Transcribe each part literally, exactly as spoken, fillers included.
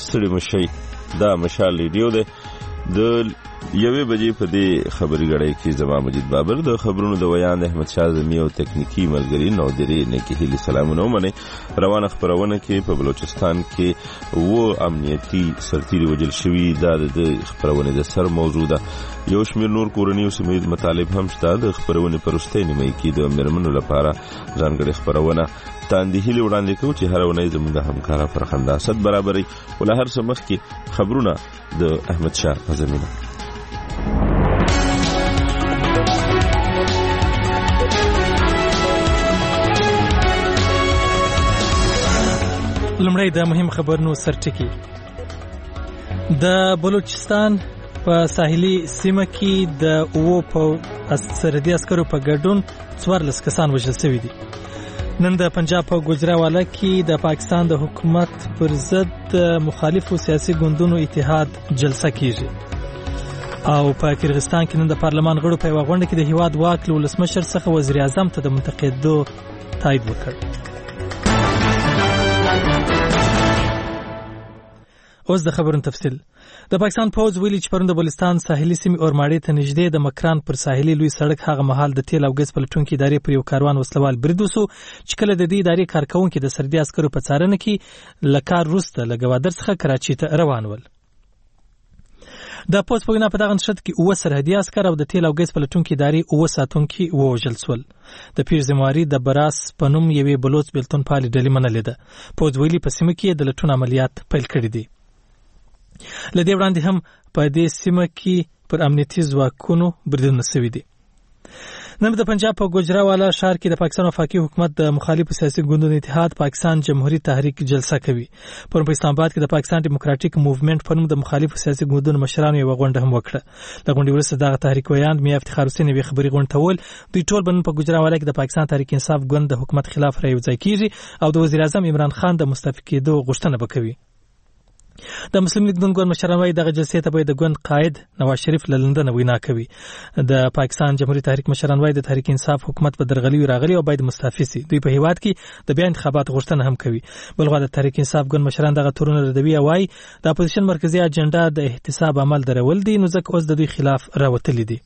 ستړي مشي. دا مشال ریډیو ده. د یوې بجې په دې خبري غړې کې زما مجید بابر د خبرونو د ویان احمد شاه زمي او تکنیکی ملګری نو درې نیکی هلي سلامونه ومنه. روانه خبرونه کې په بلوچستان کې و امنیتي سرتیري وجل شوی د خبرونه د سر موضوع ده. یو شمیر نور کورنی او سیمه مطالب هم شته. د خبرونه پرسته نیمه کې د مرمنو لپاره ځانګړي خبرونه تاندې هلي وړاندې کوي چې هر ونې زموږ د همکارا فرخنده اسد برابرۍ ول هر څه مخ کې خبرونه د احمد شاه زمينه. لمړی د مهم خبرونو سرټکی. د بلوچستان په ساحلي سیمه کې د اوو په سرحدي عسکرو په ګډون څوارلس کسان وژل شوي دي. نن د پنجاب په ګوجراوالا کې د پاکستان د حکومت پر ضد مخالفو سیاسي ګوندونو اتحاد جلسه کیږي. او په کرغستان کې نن د پارلمان غړو په یوه غونډه کې د هیواد واک له ولسمشر څخه وزیر اعظم ته د منتقدو تایید وکړ. اوس د خبرونو تفصیل. د پاکستان پوز ویلي چې پرون د بلوچستان ساحلي سیمې اورماړې ته نږدې د مکران پر ساحلي لوی سړک هغه مهال د تیل او ګاز پلټونکو ادارې پر یو کاروان وسلوال برید وسو چې کله د دې ادارې کارکونکو د سرحدي عسکرو په څارنه کې له کار وروسته له ګوادر څخه کراچي ته روان ول. د پوز په وینا په دغه نشرت کې اوه سرحدي عسکر او د تیل او ګاز پلټونکو ادارې اوه ساتونکي ووژل شول. د پیر زمواري د براس په نوم یوې بلوچ بیلتون پالي ډلې منلې ده. پوز ویلي په سیمه کې د لټون عملیات پیل کړي دي. لدې وړاندې هم په دې سیمه کې پر امنیتي ځواکونو بریدونه شوي دي. نن د پنجاب په ګوجراوالا ښار کې د پاکستان وفاقي حکومت د مخالفو سیاسي ګوندونو اتحاد پاکستان جمهوریت تحریک جلسه کوي. پرون په اسلام آباد کې د پاکستان ډیموکراټیک موومېنټ په نوم د مخالفو سیاسي ګوندونو مشرانو یوه غونډه هم وکړه. د غونډې وروسته دغه تحریک ویاند میا افتخار حسین یوې خبري غونډې ته وویل دوی ټول به نن په ګوجراوالا کې د پاکستان تحریک انصاف ګوند د حکومت خلاف رايوځای کیږي او د وزیر اعظم عمران خان د مستعفي کېدو غوښتنه به کوي. د مسلم لیگ نون ګوند مشران وايي دغه جلسې ته به د ګوند قائد نواز شریف له لندن وینا کوي. د پاکستان جمهوریت تحریک مشران وايي د تحریک انصاف حکومت په درغلي راغلي او باید مستعفي شي. دوی په هیواد کې د بیا انتخابات غوښتنه هم کوي. بلغه د تحریک انصاف ګوند مشران دغه تورونه ردوي او وايي د اپوزیشن مرکزی اجنډا د احتساب عمل درول دي نو ځکه اوس د دوی خلاف راوتلي دي.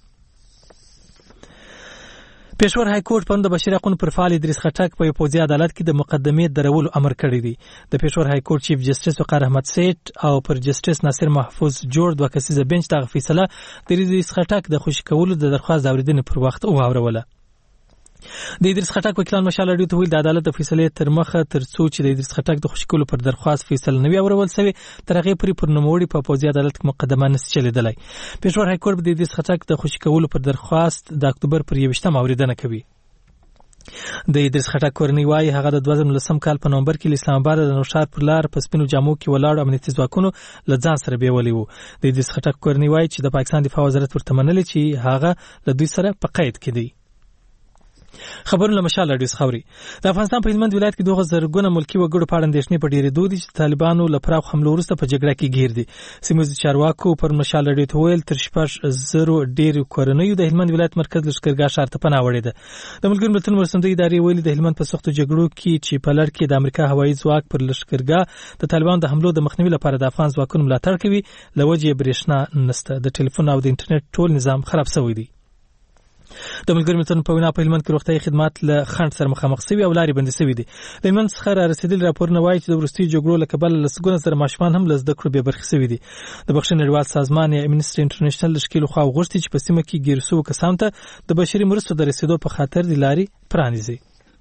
پېښور های کورټ په د بشري حقوقو پر فعال ادریس خټک په یو پوځي عدالت کې د مقدمې درولو امر کړی دی. د پېښور های کورټ چیف جسټس وقار احمد سیټ او پر جسټس ناصر محفوظ جوړ دوه کسیزه بنچ دغه فیصله د ادریس خټک د خوشي کولو د درخواست اوریدنې پر وخت واوروله. د ادریس خټک وکیلان مشال اړیو ته ویل د عدالت د فیصلې تر مخه تر څو چې د ادریس خټک د خوشي کولو پر درخواست فیصله نوي اورول شوی تر هغه پورې پر نوموړي په پوځي عدالت کې مقدمه نس چلیدلای. پېښور های کورټ د ادریس خټک د خوشي کولو پر درخواست د اکتوبر پر یوویشتم اوریدنه کوي. د ادریس خټک کورنۍ وايي هغه د دوه زره لسم کال په نومبر کې اسلام آباد د نوشار پر لار په سپینو جامو کې ولاړ امنیتي ځواکونو له ځان سره بیولي وو. د ادریس خټک کورنۍ وايي چې د پاکستان دفاع وزارت ورته منلي چې هغه له دوی سره په قید کې دی. خبرونه مشال اډیس خوري. د افغانستان په هلمند ولایت کې دوه زرګونه ملکی وګړو په اړه اندېښنې په ډېرېدو دي چې طالبانو له پراخ حملو وروسته په جګړه کې گیر دي. سیمه چارواکو پر مشال اډیو ته ویل تر شپږ زرو ډېر کورنیو د هلمند ولایت مرکز لښکرګاه ښار ته پناه وړې ده. د ملګرو ملتونو مرستندویه ادارې ویلي د هلمند په سختو جګړو کې چې په لړ کې د امریکا هوایي ځواک پر لښکرګاه د طالبانو د حملو د مخنیوي لپاره د افغان ځواکونو ملاتړ کوي له وجې برېښنا نشته. د ټلیفون او د انټرنیټ ټول نظام خراب شوی دی. د ملګرو ملتونو په وینا په هلمند کې روغتیايي خدمات له خنډ سره مخامخ شوي او لارې بندې شوي دي. د هلمند څخه را رسېدلي راپورونه وایي چې د وروستیو جګړو له کبله لسګونه زره ماشومان هم له زده کړو بې برخې شوي دي. د بخښنې نړیوال سازمان یا امنسټي انټرنیشنل له ښکېلو خواو غوښتي چې په سیمه کې ګیر شوو کسانو ته د بشري مرستو د رسېدو په خاطر د لارې پرانیزي.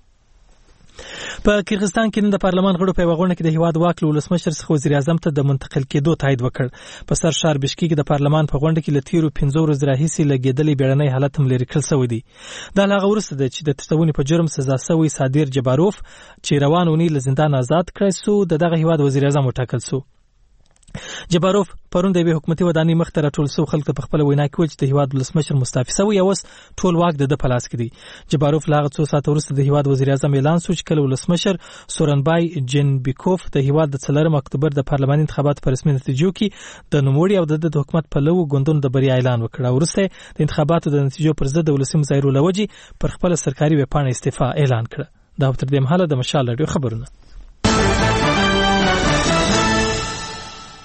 په کرغستان کې نن د پارلمان غړو په یوه غونډه کې د هیواد واک له ولسمشر څخه وزیر اعظم ته د منتقل کېدو تایید وکړ. په سر ښار بشکې کې د پارلمان په غونډه کې له تیرو پنځو ورځو راهیسې لګېدلی بیړنی حالت هم لرې کړل شوی دی. دا له هغه وروسته ده چې د تښتونې په جرم سزا شوی صادر جباروف چې روان اونۍ له زندان آزاد کړی سو د دغه هیواد وزیر اعظم وټاکل سو. جباروف پرون د یوې حکومتي ودانۍ مخ ته راټول شو خلک ته په خپله وینا کې وویل چې د هیواد ولسمشر مستعفي شوی او اوس ټول واک د ده په لاس کې دی. جباروف له هغه څو ساعته وروسته د هیواد وزیر اعظم اعلان شو چې کله ولسمشر سورنبای جنبیکوف د هیواد د څلورم اکتوبر د پارلماني انتخاباتو په رسمي نتیجو کې د نوموړي او د د حکومت پلوو ګوندونو د بریا اعلان وکړ. وروسته د انتخاباتو د نتیجو پر ضد د ولسي مظاهرو له وجې پر خپله سرکاري ویبپاڼه استعفا اعلان کړه. دا تر دې مهاله د مشال راډیو خبرونه.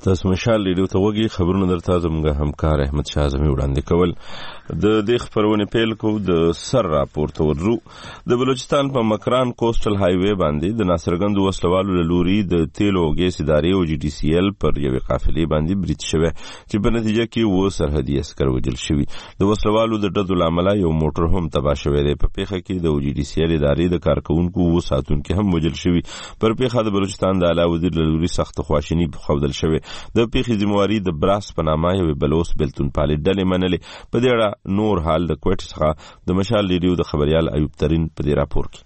تاسو مشال ریډیو ته وګورئ. خبرونه درته زموږ همکار احمد شاه اعظمي وړاندې کول. د دې خبرونه پیل کو د سر راپورته ورو. د بلوچستان په مکران کوسټل های وی باندې د ناصرګند وسلوالو له لوري د تیلو او ګیس ادارې او جی ډي سی ایل پر یوې قافلې باندې برید شوی چې په نتیجه کې و سرحدي عسکر وژل شوي. د وسلوالو د ډزو له امله یو موټر هم تباه شوی دی. په پیښه کې د جی ډي سی ایل ادارې د کارکونکو و ساتونکو هم وژل شوي. پر پیښه د بلوچستان د اعلی وزیر له لوري سخت خواشیني ښودل شوې. د پیښې ذمہواري د براس په نامه یوې بلوچ بلتون پالې ډلې منلې. په دې اړه نور حال د کوټ څخه د مشال ریډیو د خبريال ایوب ترين په دې راپور کې.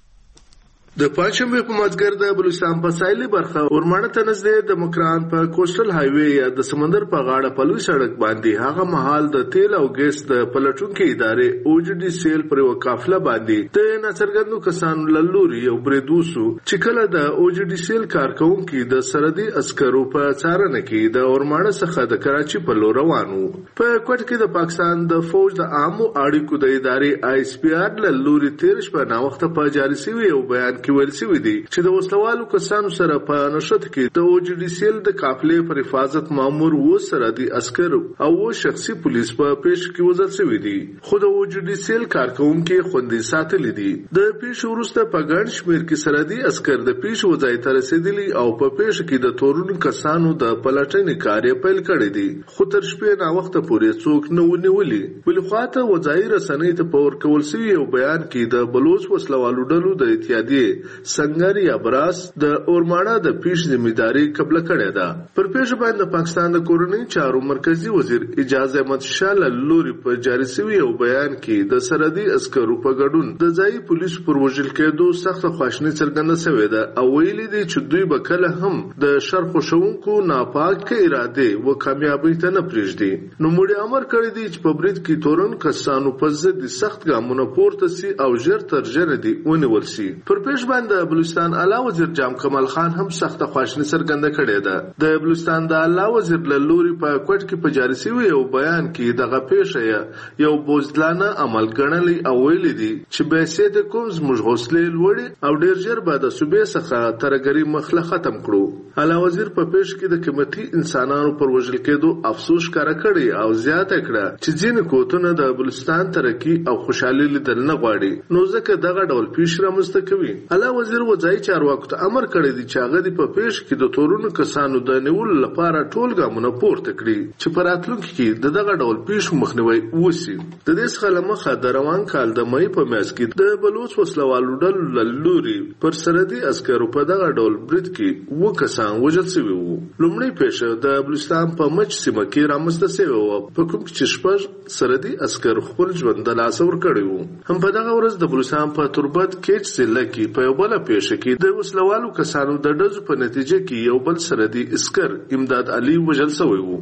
د پنځمه په مازګر د بلوچستان په ساحلي برخه ورمانه ته نږدې د مکران په کوسټل های وی یا د سمندر په غاړه په لوی سړک باندې هغه مهال د تیل او ګیس د پلټونکو ادارې او جی ډي سی ایل پر یو قافله باندې د ناڅرګندو کسانو له لوري یو بریدوسو چې کله د او جی ډي سی ایل کارکونکو د سرحدي عسکرو په څارنه کې د ورمانه څخه د کراچي په لور روانو. په کوټ کې د پاکستان د فوج د عامو اړیکو د ادارې آی اس پی آر له لوري تیر شپه نا وخت په جاري شوی یو بیان کې ویل شوی دی چې د وسلوالو کسانو سره په نشته کې د او جی ډي سی ایل د قافلې پر حفاظت مامور و سرحدي عسکر او و شخصي پولیس په پیښ کې وژل شوی دي. خو د او جی ډي سی ایل کارکونکو خوندي ساتل دي. د پیښ وروسته په ګڼ شمېر کې سرحدي عسکر د پیښ وځای ته رسیدلي او په پیښ کې د تورونو کسانو د پلټنې کار پیل کړی دی. خو تر شپې نا وخت پورې څوک نه ونیولي. بل خواته وځای رسنۍ ته پور کول شوی یو بیان کې د بلوچ وسلوالو ډلو د اتحادیې سنگر یا براس د اورماړه د پیش ذمہداري قبل کړې ده. پر پیش باندې پاکستان د کورنۍ چارو مرکزی وزیر اجاز احمد شاه لوري په جاری شوی یو بیان کې د سرحدي عسکرو په ګډون د ځای پولیس پر وژل کېدو سخت خواشنی څرګنده شوې ده او ویلي دي چې دوی به کله هم د شر خوشونکو ناپاک اراده و کامیابی ته نه پریږدي. نو موږ امر کړی دی چې په برید کې تورن کسانو په ضد سخت ګامونه پورته سي او ژر تر ژره دي ونیول شي. پر پیش باندې بلوچستان اعلی وزیر جام کمال خان هم سخت خواشنی څرګنده کړې ده. د بلوچستان د اعلی وزیر له لوري په کوټ کې په جاری شوی یو بیان کې دغه پیښه یو بوزدلانه عمل ګڼلی او ویلي دي چې به د کوم زموږ حوصله لوړي او ډیر ژر به د صوبې څخه ترګری مخله ختم کړو. اعلی وزیر په پیښ کې د قیمتي انسانانو پر وژل کېدو افسوس ښکاره کړی او زیاته کړه چې ځینې کوتونه د بلوچستان ترقی او خوشحالي لیدل نه غواړي نو ځکه دغه ډول پیښ رامنځته کوي. اعلی وزیر وځای چارواکو ته امر کړی دی چې هغه د په پیښ کې د تورونو کسانو د نیولو لپاره ټول ګامونه پورته کړي چې په راتلونکي کې د دغه ډول پیښو مخنیوي وشي. د دې څخه له مخه د روان کال د مې په میاشت کې د بلوچ وسلوالو ډلو له لوري پر سرحدي عسکرو په دغه ډول برید کې اووه کسان وژل شوي وو. لومړۍ پیښه د بلوچستان په مچ سیمه کې رامنځته شوې وه په کوم کې چې شپږ سرحدي عسکر خپل ژوند د لاسه ورکړی وو. هم په دغه ورځ د بلوچستان په تربت کیچ ضلع کې په یو بله پیښه کې د وسلوالو کسانو د ډزو په نتیجه کې یو بل سرحدي عسکر امداد علي وژل شوی وو.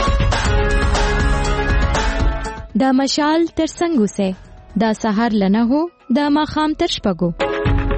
دا مشال تر څنګه وسه دا سحر لنه هو دا ماخام تر شپږو.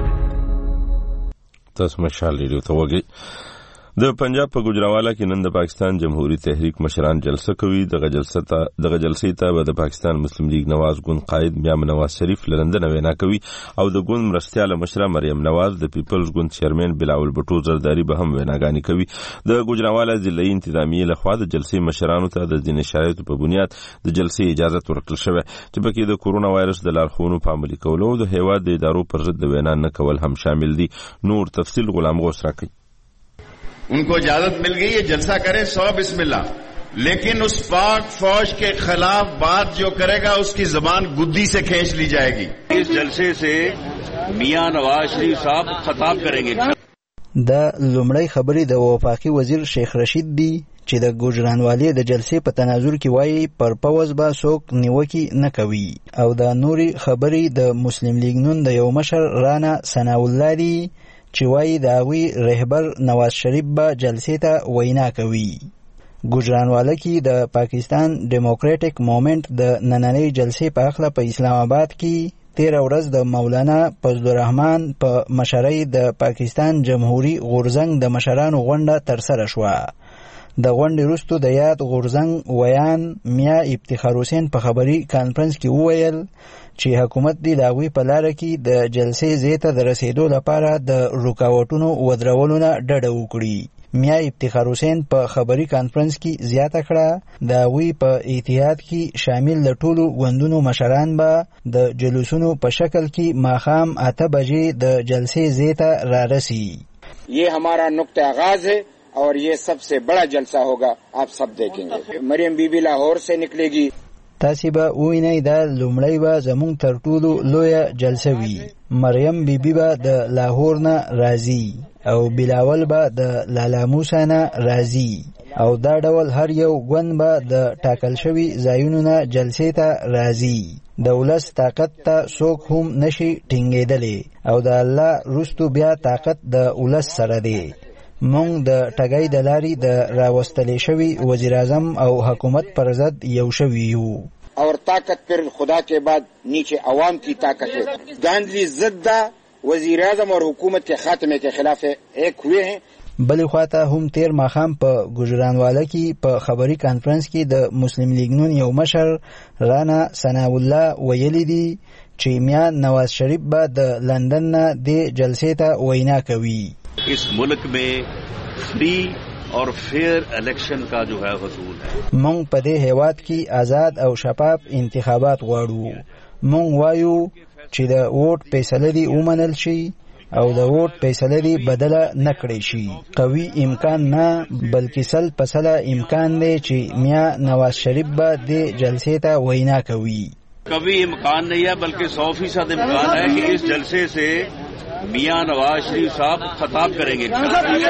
تاسو مشال ریډیو ته وګورئ. د پنجاب په ګوجرانوالا کې نن د پاکستان جمهوریت تحریک مشران جلسه کوي. دغه جلسه ته دغه جلسې ته به د پاکستان مسلم لیگ نواز ګوند قائد میا نواز شریف له لندن وینا کوي او د ګوند مرستیاله مشره مریم نواز د پیپلز ګوند چیرمن بلاول بټو زرداری به هم ویناګانې کوي. د ګوجرانوالا ضلعي انتظامیې لخوا د جلسې مشرانو ته د ځینې شرایطو په بنیاد د جلسې اجازه ورکړل شوې چې پکې د کورونا وایرس د لارښوونو په عملي کولو او د هیواد د ادارو پر ضد د وینا نه کول هم شامل دي. نور تفصیل غلام غوث راکوي. उनको इजाजत मिल गई है जलसा करे सौ बिस्मिल्लाह, लेकिन उस पाक फौज के खिलाफ बात जो करेगा उसकी जबान गुद्दी से खींच ली जाएगी. इस जलसे से मियां नवाज शरीफ साहब खिताब करेंगे. دا لومړی خبرې د وفاقي وزیر شیخ رشید دی چې د ګوجرانوالې د جلسې په تناظر کې وایي پر پوز به څوک نیوکې نه کوي او دا نوري خبرې د مسلم لیگ نون د یو مشر رانا ثناءالله دی چې وایي د هغوی رهبر نواز شریف به جلسې ته وینا کوي. ګوجرانواله کې د پاکستان ډیموکراټک مومنت د نننۍ جلسې په هکله په اسلام آباد کې تیره ورځ د مولانا فضل الرحمن په مشرۍ د پاکستان جمهوری غورځنګ د مشرانو غونډه ترسره شوه. د غونډې وروسته د یاد غورځنګ ویان میا افتخار حسین په خبري کانفرنس کې وویل چې حکومت دی د هغوی په لاره کې د جلسې ځای ته د رسېدو لپاره د رکاوټونو ودرولو نه ډډه وکړي. میا افتخار حسین په خبري کانفرنس کې زیاته کړه د وی په اتحاد کې شامل د ټولو غوندونو مشران به د جلوسونو په شکل کې ماخام اته بجې د جلسې زیته را رسی. یہ ہمارا نقطہ آغاز ہے اور یہ سب سے بڑا جلسہ ہوگا، آپ سب دیکھیں گے. مریم بی بی لاہور سے نکلے گی. تاسې به ووینئ دا لومړی به زموږ تر ټولو لویه جلسه وي. مریم بیبي به د لاهور نه راځي او بلاول به د لالاموسا نه راځي او دا ډول هر یو ګوند به د ټاکل شوي ځایونو نه جلسې ته راځي. د ولس طاقت ته څوک هم نشي ټینګېدلی او د الله وروستو بیا طاقت د ولس سره دی. مونږ د ټګۍ د لارې د راوستلې شوي وزیر اعظم او حکومت پر ضد یو شوي یو. اور طاقت پر خدا کے بعد نیچے عوام کی طاقت ہے. گاندھی ضد وزیر اعظم اور حکومت کے خاتمے کے خلاف ایک ہوئے ہیں. بلې خواته هم تیر ماښام په ګوجرانواله کې په خبري کانفرنس کې د مسلم لیگ نون یو مشر رانا ثناء الله ویلي دي چې میا نواز شریف به د لندن نه د جلسې ته وینا کوي. اس ملک میں فری اور فیر الیکشن کا جو ہے حصول ہے. مونږ په دې هیواد کې آزاد او شفاف انتخابات غواړو. مونږ وایو چې د ووټ فیصله دې ومنل شي او د ووټ فیصله دې بدله نه کړی شي. قوي امکان نه بلکې سل په سله امکان دی چې میا نواز شریف به د جلسې ته وینا کوي. قوي امکان نہیں ہے بلکہ سو فیصد امکان ہے کہ اس جلسے سے میاں نواز شریف صاحب خطاب کریں گے.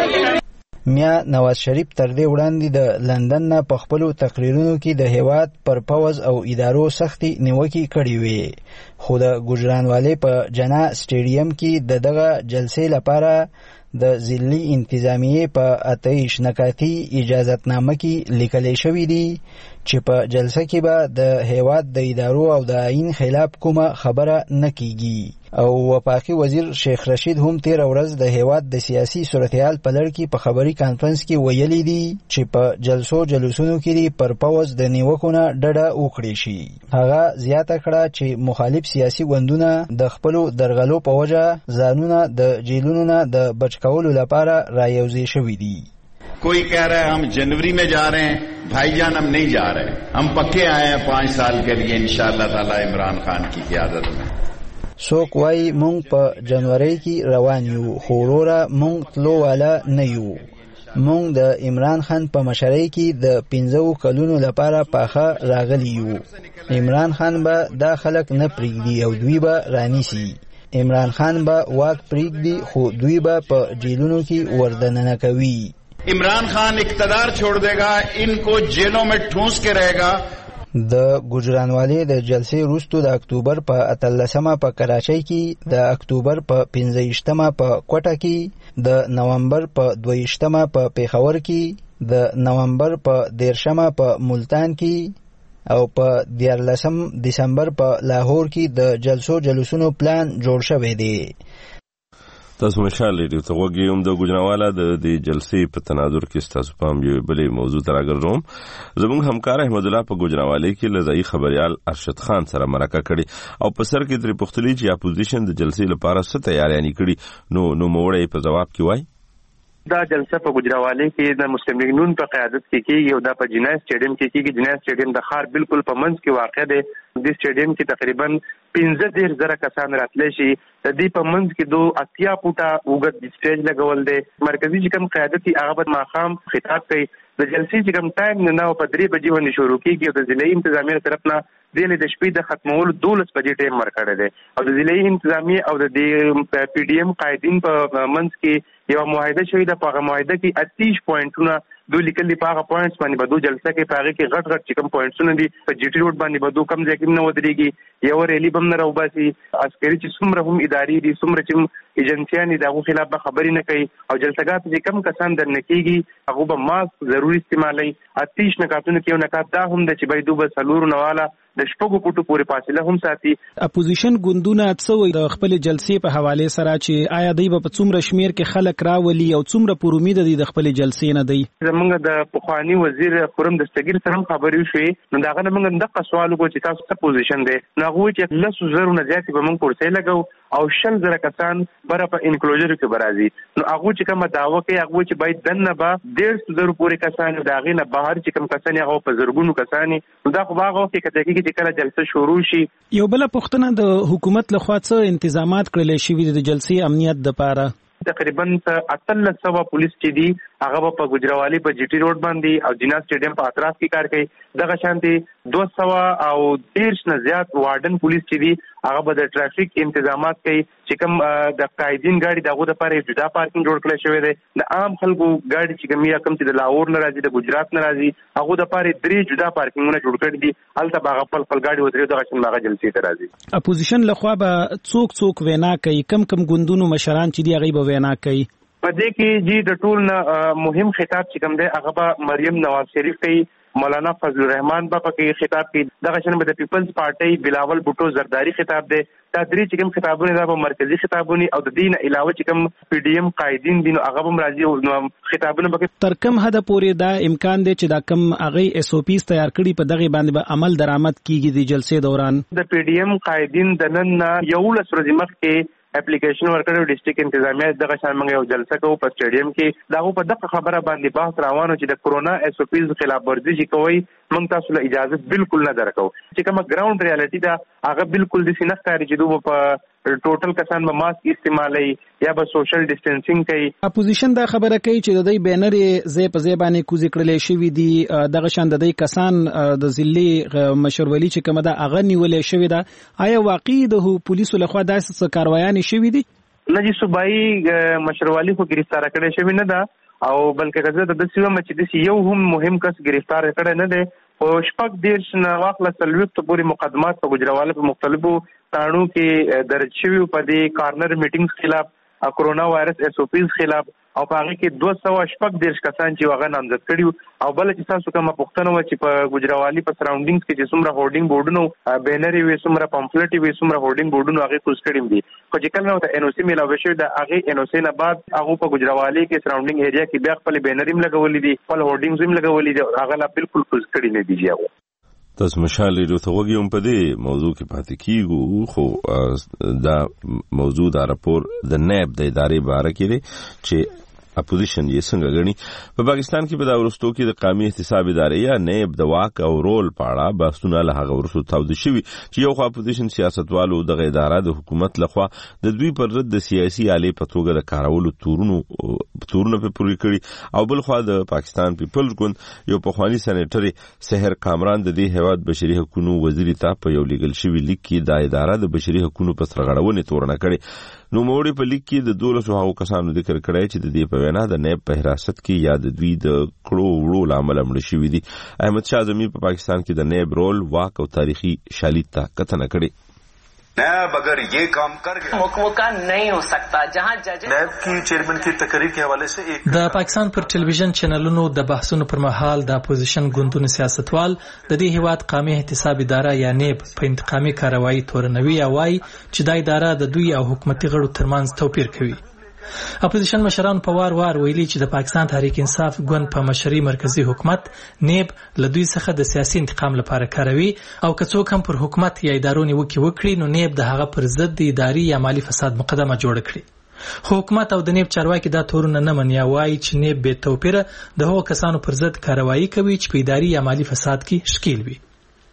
میا نواز شریف تر دې وړاندې د لندن نه په خپلو تقریرونو کې د هیواد پر پوځ او ادارو سختي نیوکې کړې وې، خو د ګوجرانوالې په جنا سټیډیم کې د دغه جلسې لپاره د ضلعي انتظامیې په اتهیش نکاتي اجازتنامه کې لیکلی شوي دي چې په جلسه کې به د هیواد د ادارو او د آئین خلاف کومه خبره نه کیږي. او وفاقي وزیر شیخ رشید هم تیر ورځ د هیواد د سیاسي صورتحال په لړ کې په خبري کانفرنس کې ویلي دي چې په جلسو جلوسونو کې پر پوځ د نیوکو نه ډډه وکړي شي. هغه زیاته کړه چې مخالف سیاسي ګوندونه د خپلو درغلو په وجه ځانونه د جیلونو نه د بچ کولو لپاره رایوځي شوي دي. کوئی کہہ رہا ہے ہم جنوری میں جا رہے ہیں، بھائی جان ہم نہیں جا رہے، ہم پکے آئے ہیں پانچ سال کے لیے انشاءاللہ تعالی عمران خان کی قیادت میں. څوک وایي مونږ په جنوري کې روان یو، خو وروره مونږ تلو والا نه یو. مونږ د عمران خان په مشرۍ کې د پنځو کلونو لپاره پاخه راغلی یو. عمران خان به دا خلک نه پرېږدي او دوی به رانیسي. عمران خان به واک پرېږدي خو دوی به په جیلونو کې وردننه کوي. عمران خان اقتدار چھوڑ دے گا، ان کو جیلوں میں ٹھونس کے رہے گا. د ګوجرانوالې د جلسې وروسته د اکتوبر په اتلسمه په کراچۍ کې، د اکتوبر په پنځه په کوټه کې، د نومبر په دویشتمه په پیښور کې، د نومبر په دیرشمه په ملتان کې او په دیارلسم دسمبر په لاهور کې د جلسو جلوسونو پلان جوړ شوی دی. تاسو مشال لري ته وګي هم د ګجنواله د جلسې په تناظر کې ستاسو پام یو بلې موضوع تر اگرځوم. زموږ همکار احمد الله په ګجنواله کې لزای خبريال ارشد خان سره مرکه کړي او په سر کې تر پختلی چې اپوزیشن د جلسې لپاره څه تیاریانی کړي نو نو موړې په جواب کې وای. دا جلسه په ګجراواله کې د مسلم لیگ نون په قیادت کې کېږي او دا په جنای سټیډیم کې کېږي. جنای سټیډیم د ښار بالکل په منځ کې واقع دی. د سټیډیم کې تقریبا پنځه دېرش زره کسان راتلی شي. د دې په منځ کې دو اتیا فوټه اوږد سټیج لګول دی. مرکزي چې کوم قیادت یې هغه به ماښام خطاب کوي. د جلسې چې کوم ټایم نه نو په درې بجې باندې شروع کېږي او د ضلعي انتظامیې طرف نه دې د شپې د ختمولو دولس بجې ټایم ورکړی دی او د ضلعي انتظامیې او د دې پی ډي ایم قائدین په منځ کې یو معاهده شوې ده. په هغه معاهده کې اتیش پوینټونه دوی لیکل دي. په هغه پوینټس باندې به دو جلسه کې په هغې کې غټ غټ چې کوم پوینټسونه دي په جي ټي روډ باندې به دو کم ځای کې نه ودرېږي. یو ریلي به هم نه راوباسي. عسکري چې څومره هم ادارې دي څومره چې ایجنسیان دي د هغو خلاف به خبرې نه کوي او جلسهګاه ته چې کم کسان درنه کېږي هغو به ماسک ضروري استعمالوي. اتیش نکاتونو کې یو نکات دا هم ده چې باید دو به څلورو نه واله د شپږو فوټو پورې فاصله هم ساتي. اپوزیشن ګوندونه څه وایي د خپل جلسې په حواله سره چې آیا دوی به په څومره شمیر کې خلک راولي او څومره پر امید دي د خپل جلسې نه دی؟ زمونږ د پخواني وزیر خرم دستګیر سره هم خبرې وشوې نو د هغه نه موږ دغه سوال وکړو چې تاسو څه پوزیشن دی. نو هغه وایي چې لسو زرو نه زیاتې به موږ کرسۍ لګوو او شل زره کسان بره په انکلوجر کې برازي. نو هغه چې کوم داوا کوي هغه چې باید دنه به ډېر زره پورې کسان دا غینه بهر چې کوم کسان هغه په زرګونو کسان نو دا خو هغه کې کته کې چې کله جلسه شروع شي. یو بل پوښتنه د حکومت لخوا څه انتظامات کړل شي د جلسې امنیت لپاره؟ تقریبا اتلس سوا پولیس چې دي هغه په ګجراوالي په جی ټي روډ باندې او جنا سټیډیم په اطراف کې کار کوي. دغه شانتي دوه سوا او ډېر نه زیات وارډن پولیس چې دي هغه به د ټرافیک انتظامات کوي. چې کوم د قائدین ګاډي دغه د لپاره جدا پارکینګ جوړ کړی شوی دی. د عام خلکو ګاډي چې کوم یا کوم چې د لاهور نه راځي د ګجرات نه راځي هغه د لپاره درې جدا پارکینګونه جوړ کړي دي. هلته به هغه خپل خپل ګاډي ودرې دغه شان هغه جلسې ته راځي. اپوزیشن لخوا به څوک څوک وینا کوي؟ کم کم ګوندونو مشران چې دی هغه به وینا کوي؟ په دې کې جی د ټول مهم خطاب چې کوم دی هغه به مریم نواز شریف کوي، مولانا فضل الرحمن به پکې خطاب کوي، دغه شان به د پیپلز پارټي بلاول بوټو زرداری خطاب دی. دا درې چې کوم خطابونه دا به مرکزی خطابونه او د دین علاوه چې کوم پی ډی ایم قائدین دي نو هغه هم راځي او خطابونه به تر کوم حد پورې دا امکان دی چې دا کوم هغه اس او پیز تیار کړي په دغه باندې به عمل درآمد کیږي د جلسې دوران؟ د پی ډی ایم قائدین د نن یو لس ورځې مخکې اپلیکیشن ورکړو ډیسټریکټ انتظامیه دغه شان موږ یو جلسه کوو په سټیډیم کې. داغه په دغه خبره باندې بحث روانو چې د کورونا اس او پیز خلاف ورزي چې کوي موږ تاسو له اجازه بالکل نه درکو. چې کومه ګراوند ریالټي دا هغه بالکل د سینخ کاری چې دوی په ټوټل کسان به ماسک استعمالي یا به سوشل ډیسټنسینګ کوي. اپوزیشن دا خبره کوي چې د دې بینر زې په زې باندې کوزي کړلې شوی دي دغه شان د دې کسان د ضلعي مشرولي چې کومه دا اغه نیولې شوی دا آیا واقعي د پولیسو لخوا داسې کاروایان شوی دي؟ نه جی صوبایي مشرولي خو گرفتار کړي شوی نه ده او بلکې غزه د دسیوم چې د یو هم مهم کس گرفتار کړي نه ده. او شپږ دیرش نه واخله څلوېښت پورې مقدمات په ګجراواله په مختلفو تاڼو کې درج شوي په دې کارنر میټینګز خلاف، کورونا وایرس اس او پیز خلاف او په هغه کې دوه سوه شپږ دیرش کسان چې هغه نامزد کړي او بل چې تاسو کومه پوښتنه و چې په ګجراوالي په سراونډینګز کې چې څومره هورډینګ بورډونو بینر وي څومره پمفلټ وي څومره هورډینګ بورډونو هغه کوز کړي دي خو چې کله نو ته ان او سی ملاوي شوی د هغه ان او سی نه بعد هغه په ګجراوالي کې سراونډینګ ایریا کې بیا خپل بینر هم لګولې دي خپل هورډینګز هم لګولې دي هغه لا بالکل کوز کړي نه دي. هغه تاسو مشال لري ته وګورم په دې موضوع کې پاتې کیږو خو دا موضوع دا راپور د نیب د ادارې باره کې دی چې اپوزیشن یې څنګه غني. په پاکستان کې په دا ورستو کې د قومي احتساب ادارې یا نیب د واک او رول په اړه بحثونه له هغه ورستو تاود شوي چې یو خو اپوزیشن سیاستوالو د اداره د حکومت لخوا د دوی پر ضد د سیاسي آلې په توګه د کارولو تورونو تورونه په پوری کړي او بل خو د پاکستان پیپلز ګوند یو پخوانی سېنیټر سحر کامران د دې هیواد بشري حقوقو وزیر ته په یو لیګل شوی لیک کې د اداره د بشري حقوقو په سرغړونې تورنه کړي. نو موړي په لیک کې د دولسو هغو کسانو ذکر کړی چې د دې په وینا د نیب په حراست کې یا د دوی د کړو وړو لامل مړ شوي دي. احمد شاه ظفر په پاکستان کې د نیب رول واک او تاریخي شالید ته کتنه کړي. نیب اگر یہ کام کر گیا مکمکہ نہیں ہو سکتا جہاں جج نیب کی چیئرمین کی تقریر کے حوالے سے ایک د پاکستان پر ټلویزیون چینلونو د بحثونو پر مهال د اپوزیشن ګوندونو سیاستوال د دې هیواد قومي احتساب اداره یا نیب په انتقامي کاروایی تورنوي او وايي چې دا اداره د دوی او حکومتي غړو ترمنځ توپیر کوي. اپوزیشن مشران په وار وار ویلي چې د پاکستان تحریک انصاف ګوند په مشري مرکزی حکومت نیب له دوی څخه د سیاسي انتقام لپاره کاروي او که څوک هم پر حکومت یا ادارو نیوکې وکړي نو نیب د هغه پر ضد د اداري یا مالی فساد مقدمه جوړه کړي. خو حکومت او د نیب چارواکي دا تورونه نه مني او وایي چې نیب بې توپیره د هغو کسانو پر ضد کاروایی کوي چې په اداري یا مالی فساد کې ښکیل وي.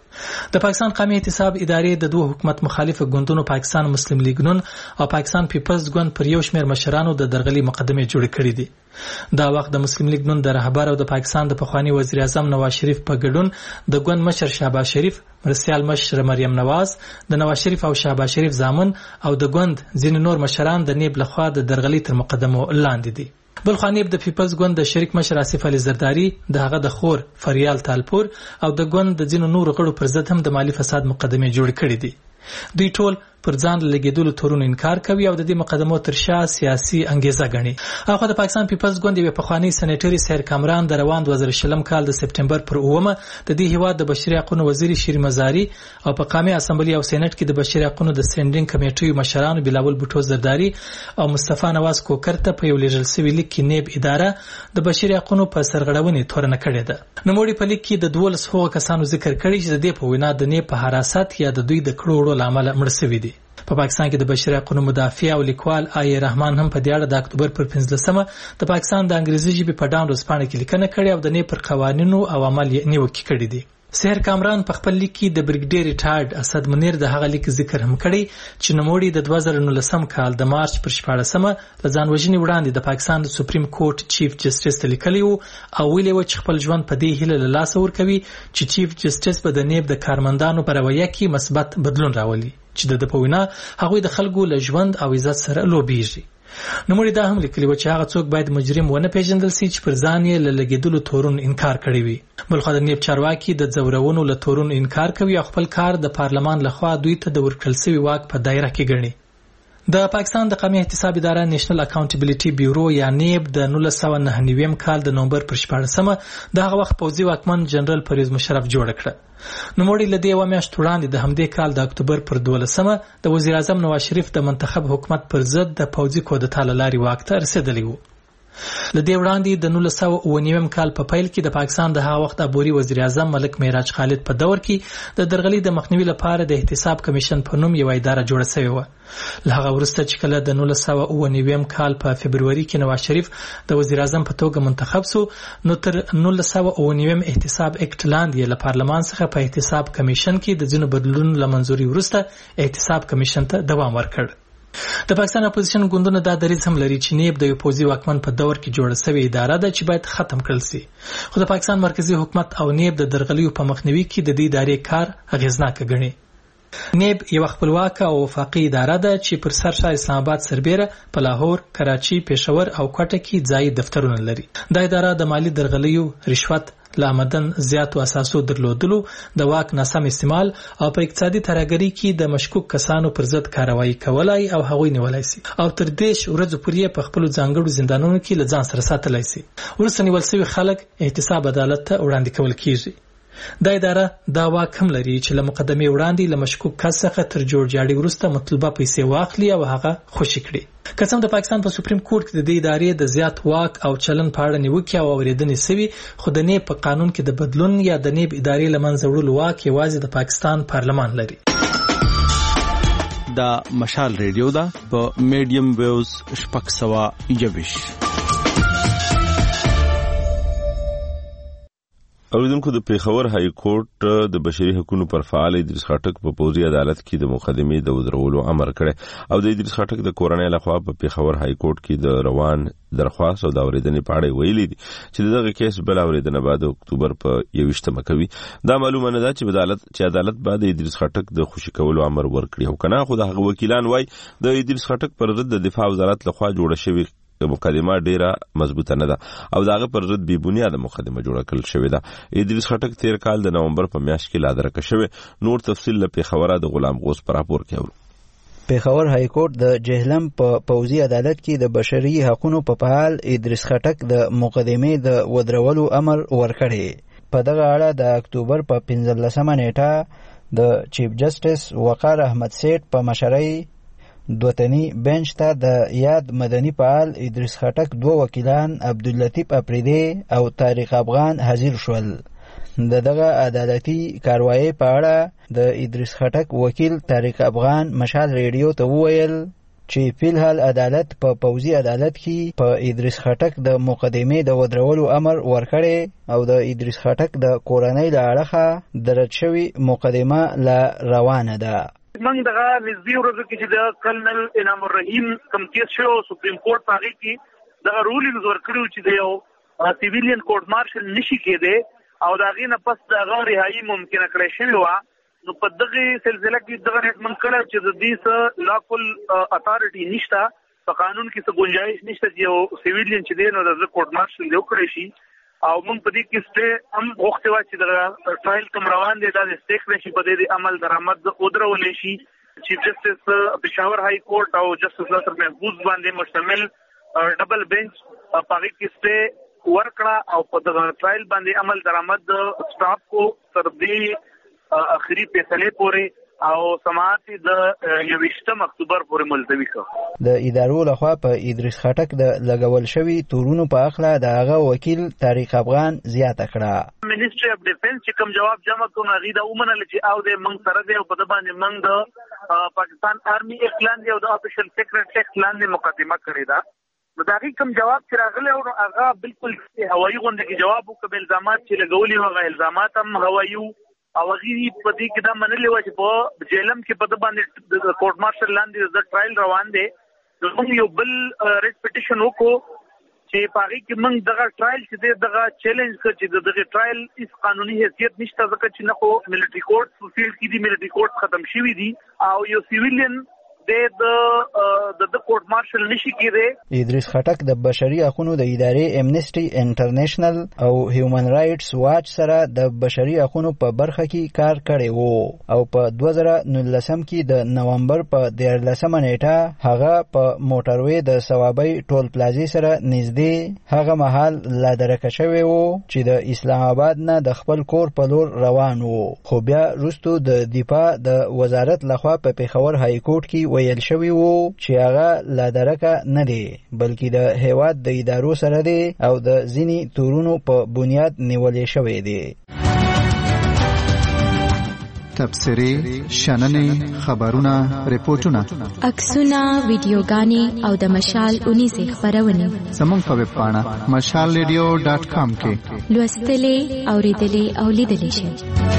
د پاکستان قومي احتساب ادارې د دوه حکومت مخالف ګوندونو پاکستان مسلم لیگ نون او پاکستان پیپلز ګوند پر یو شمېر مشرانو د درغلي مقدمې جوړې کړې دي. دا وخت د مسلم لیگ نون د رهبر او د پاکستان د پخوانی وزیر اعظم نواز شریف په ګډون د ګوند مشر شهباز شریف، مرستیال مشر مریم نواز، د نواز شریف او شهباز شریف زامن او د ګوند ځینې نور مشران د نیب لخوا د درغلي تر مقدمو لاندې دي. بل خو نیب د پیپلز ګوند د شریک مشر آصف علي زرداری، د هغه د خور فریال تالپور او د ګوند د ځینو نورو غړو پر ضد هم د مالی فساد مقدمې جوړې کړې دي. دوی ټول پر ځان لګیدلو تورونو انکار کوي او د دې مقدمو تر شا سیاسي انګیزه ګڼي. هغه د پاکستان پیپلز ګوند یو پخوانی سېنیټر سحر کامران د روان دوه زره شلم کال د سپټمبر پر اومه د دې هیواد د بشري حقوقو وزیر شیر مزاری او په قومي اسمبلی او سېنات کې د بشري حقوقو د سټینډینګ کمیټې مشرانو بلاول بوټو زرداری او مصطفی نواز کوکر ته په یو لیږل سوي لیک کې نیب اداره د بشري حقوقو په سرغړونې تورنه کړې ده. نو موږ په لیک کې د دولس هغو کسانو ذکر کړی چې د دې په وینا د نیب په حراست یا د دوی د کړو وړو لامل مړ شوي دي. په پاکستان کې د بشري حقوقو مدافع او لیکوال آی رحمان هم په دې اړه د اکتوبر پر پنځلسمه د پاکستان د انګریزي ژبې په ډان ورځپاڼه کې لیکنه کړې او د نه پر قوانینو او عمل یې نیوکه کړې دي. سحر کامران په خپل لیک کې د بریګیډیر ریټایرډ اسد منیر د هغه لیک ذکر هم کړی چې نوموړي د دوه زره نولسم کال د مارچ پر شپاړسمه له ځان وژنې وړاندې د پاکستان د سپریم کورټ چیف جسټس ته لیکلی وو او ویلي وو چې خپل ژوند په دې هیله له لاسه ورکوي چې چیف جسټس به د نیب د کارمندانو په رویه کې مثبت بدلون راولي چې د په وینا هغوی د خلکو له ژوند او عزت سره لوبېږي. نوموړي دا هم لیکلي و چې هغه څوک باید مجرم ونه پیژندل شي چې پر ځان یې له لګېدلو تورون انکار کړی وي. بلخوا د نیب چارواکي د ځورونو له تورون انکار کوي او خپل کار د پارلمان لخوا دوی ته د ورکړل شوي واک په دایره کې ګڼي. د پاکستان د قومي احتساب اداره نېشنل اکاونټیبلیټي بیورو یا نیب د نولس سوه نهه نویم کال د نومبر پر شپاړسمه د هغه وخت پوځي واکمن جنرال پرویز مشرف جوړه کړه. نوموړي له دې یوه میاشت وړاندې د همدې کال د اکتوبر پر دولسمه د وزیر اعظم نواز شریف د منتخب حکومت پر ضد د پوځي کودتا له لارې واک ته رسېدلی وو. له دې وړاندې د نولس سوه اووه نویم کال په پیل کې د پاکستان د هغه وخت عبوري وزیر اعظم ملک معراج خالد په دور کې د درغلي د مخنیوي لپاره د احتساب کمیشن په نوم یوه اداره جوړه شوې وه. له هغه وروسته چې کله د نولس سوه اووه نویم کال په فبروري کې نواز شریف د وزیر اعظم په توګه منتخب سو نو تر نولس سوه اووه نویم احتساب اکټ لاندې له پارلمان څخه په احتساب کمیشن کې د ځینو بدلونونو له منظوري وروسته احتساب کمیشن ته دوام ورکړ. د پاکستان اپوزیشن ګوندونه دا دریځ هم لري چې نیب د یو پوځي واکمن په دور کې جوړه شوې اداره ده چې باید ختم کړل شي. خو د پاکستان مرکزی حکومت او نیب د درغلیو په مخنیوي کې د دې ادارې کار اغیزناک ګڼي. نیب یو خپلواکه او وفاقي اداره ده چې پر سر ښار اسلام آباد سربیره په لاهور، کراچي، پېښور او کوټه کې ځایي دفترونه لري. دا اداره د مالی درغلیو، رشوت، لامدن زیاتو اساسو درلودلو، د واک ناسم استعمال او په اقتصادي ترهګرۍ کې د مشکوک کسانو پر ضد کاروایی کولای او هغوی نیولای شي او تر دیش ورځو پورې په خپل ځانګړو زندانونو کې له ځان سره ساتلای شي. ورسته نیول شوي خلک احتساب عدالت ته وړاندې کول کیږي. دا اداره دا واک هم لري چې له مقدمې وړاندې له مشکوک کس څخه تر جوړجاړي وروسته مطلوبه پیسې واخلي او هغه خوشي کړي. که څه هم د پاکستان په سپریم کورټ کې د دې ادارې د زیات واک او چلن په اړه نیوکې او اورېدنې سوي، خو د نیب په قانون کې د بدلون یا د نیب ادارې له منځه وړلو واک یوازې د پاکستان پارلمان لري. دا مشال ریډیو ده په میډیم ویوز شپږ سوه یوویش. اوریدونکو د پیښور های کورټ د بشري حقوقو پر فعال ادریس خټک په پوځي عدالت کې د مقدمې د ودرولو امر کړی او د ادریس خټک د کورنۍ لخوا په پیښور های کورټ کې د روان درخواست او د اوریدنې په اړه ویلي دي چې دغه کیس بل اوریدنه بعد اکتوبر په یوویشتمه کوي. دا معلومه نه ده چې عدالت چې عدالت بعد ادریس خټک د خوشي کولو امر ورکړي او کنه خو د هغه وکیلان وای د ادریس خټک پر ضد د دفاع وزارت لخوا جوړه شوې مقدمه ډیره مضبوطه نه ده او داغه پر ضد بی بنیاده مقدمه جوړه کړل شوې ده. ادریس خټک تیر کال د نومبر په میاشت کې لادرکه شوی. نور تفصیل له پیښور د غلام غوث پر راپور کې اورو. پیښور های کورټ د جهلم په پوځي عدالت کې د بشري حقوقو په فعال ادریس خټک د مقدمې د ودرولو امر ورکړی. په دغه اړه د اکتوبر په پنځلسمه نیټه د چیف جسټس وقار احمد سیټ په مشرۍ دوتنی بنچ ته د یاد مدني فعال ادریس خټک دوه وکیلان عبداللطیف اپریدی او طارق افغان حاضر شول. د دغه عدالتي کاروایی په اړه د ادریس خټک وکیل طارق افغان مشال ریډیو ته وویل چې فلحال عدالت په پوځي عدالت کې په ادریس خټک د مقدمې د ودرولو امر ورکړی او د ادریس خټک د کورنۍ له اړخه درج شوی مقدمه لا روانه ده. من دغه نږدې ورځو کې چې د کلنل انعام الرحیم کوم کیس شو سپریم کورټ په هغې کې دغه رولینګز ورکړي چې د یو سیویلین کورټ مارشل نشي کېدی او د هغې نه پس د هغه رهایي ممکنه کړی شوې وه. نو په دغې سلسله کې دغه ریکمنډ کړی چې د دې څه لافل اتارټي نشته، په قانون کې څه ګنجایش نشته چې یو سیویلین چې دی نو د کورټ مارشل دی وکړی شي. او موږ په دې کې سټې هم غوښتې وه چې د ټرایل کوم روان دی دا د سټې کړی شي، په دې عمل درآمد ودرولی شي. چیف جسټس پېښور های کورټ او جسټس ناصر محفوظ باندې مشتمل ډبل بنچ په هغې کې سټې ورکړه او په دغه ټرایل باندې عمل درآمد سټاپ کو تر دې اخري فیصلې پورې او سماعت د یویشتم اکتوبر پورې ملتوي کړ. د ادارو لخوا په ادریس خټک د لګول شوی تورونو په اخله د هغه وکیل طارق افغان زیاته کړه. منیسټری اف ډیفنس چې کوم جواب جمع کړو هغه د اومنل چې او د منګ سره دی او په باندې منګ د پاکستان آرمي اعلان دی او د افیشل سیکریټری اعلان دی مقدمه کړی دا. د دغه کوم جواب چې راغلی او هغه بالکل هوایي غونډه کې جواب وکړ. الزامات چې لګولي هغه الزامات هم هوایي او هغه په دې کې دا منلې و چې په جیلم کې په باندې د کورټ مارشل لاندې د ټرایل روان دی. موږ یو بل ریټ پټیشن وکړو چې په هغه کې موږ دغه ټرایل چې دغه چیلنج کړ چې دغه ټرایل هیڅ قانوني حیثیت نشته ځکه چې نه خو ملټری کورټ په فیلډ کې دي ملټری کورټ ختم شوی دي او یو سیویلین د د د کورټ مارشل نشي کېده. ادریس خټک د بشري حقوقو د ادارې امنیسټي انټرنیشنل او هیومن رائټس واچ سره د بشري حقوقو په برخه کې کار کړی وو او په دوه زره نولسم کې د نومبر په دیارلسمه نیټه هغه په موټروي د ثوابي ټول پلازي سره نږدې هغه مهال لا درکه شوی وو چې د اسلام آباد نه د خپل کور په لور روان وو. خو بیا وروسته د دفاع د وزارت لخوا په پیښور های کورټ کې ویل شوی وو چې هغه لا درکه نه دی بلکې د هیواد د ادارو سره دی او د ځینی تورونو په بنیاد نیولې شوی دی. تبصرې، شننې، خبرونه، ریپورتونه، عکسونه، ویډیوګانې او د مشال اونیزې خبرونه زموږ په ویب پاڼه مشال ریډیو ډاټ کام کې لوستلې، اوریدلې او لیدلې شئ.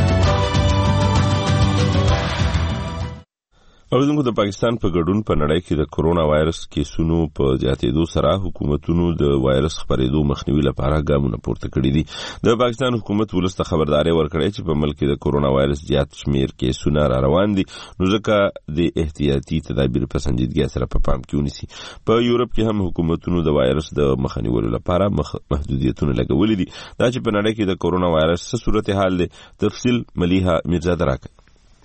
اوریدونکو د پاکستان په ګډون په نړۍ کې د کورونا وایرس کیسونو په زیاتېدو سره حکومتونو د وایرس خپرېدو مخنیوي لپاره ګامونه پورته کړي دي. د پاکستان حکومت ولس ته خبرداري ورکړې چې په ملک کې د کورونا وایرس زیات شمیر کیسونه را روان دي نو ځکه د احتیاطي تدابیر په سنجیدګۍ سره په پام کې ونیسي. په یورپ کې هم حکومتونو د وایرس د مخنیوي لپاره محدودیتونه لګولي دي. دا چې په نړۍ کې د کورونا وایرس څه صورتحال دی تفصیل ملیحه میرزاده راکړي.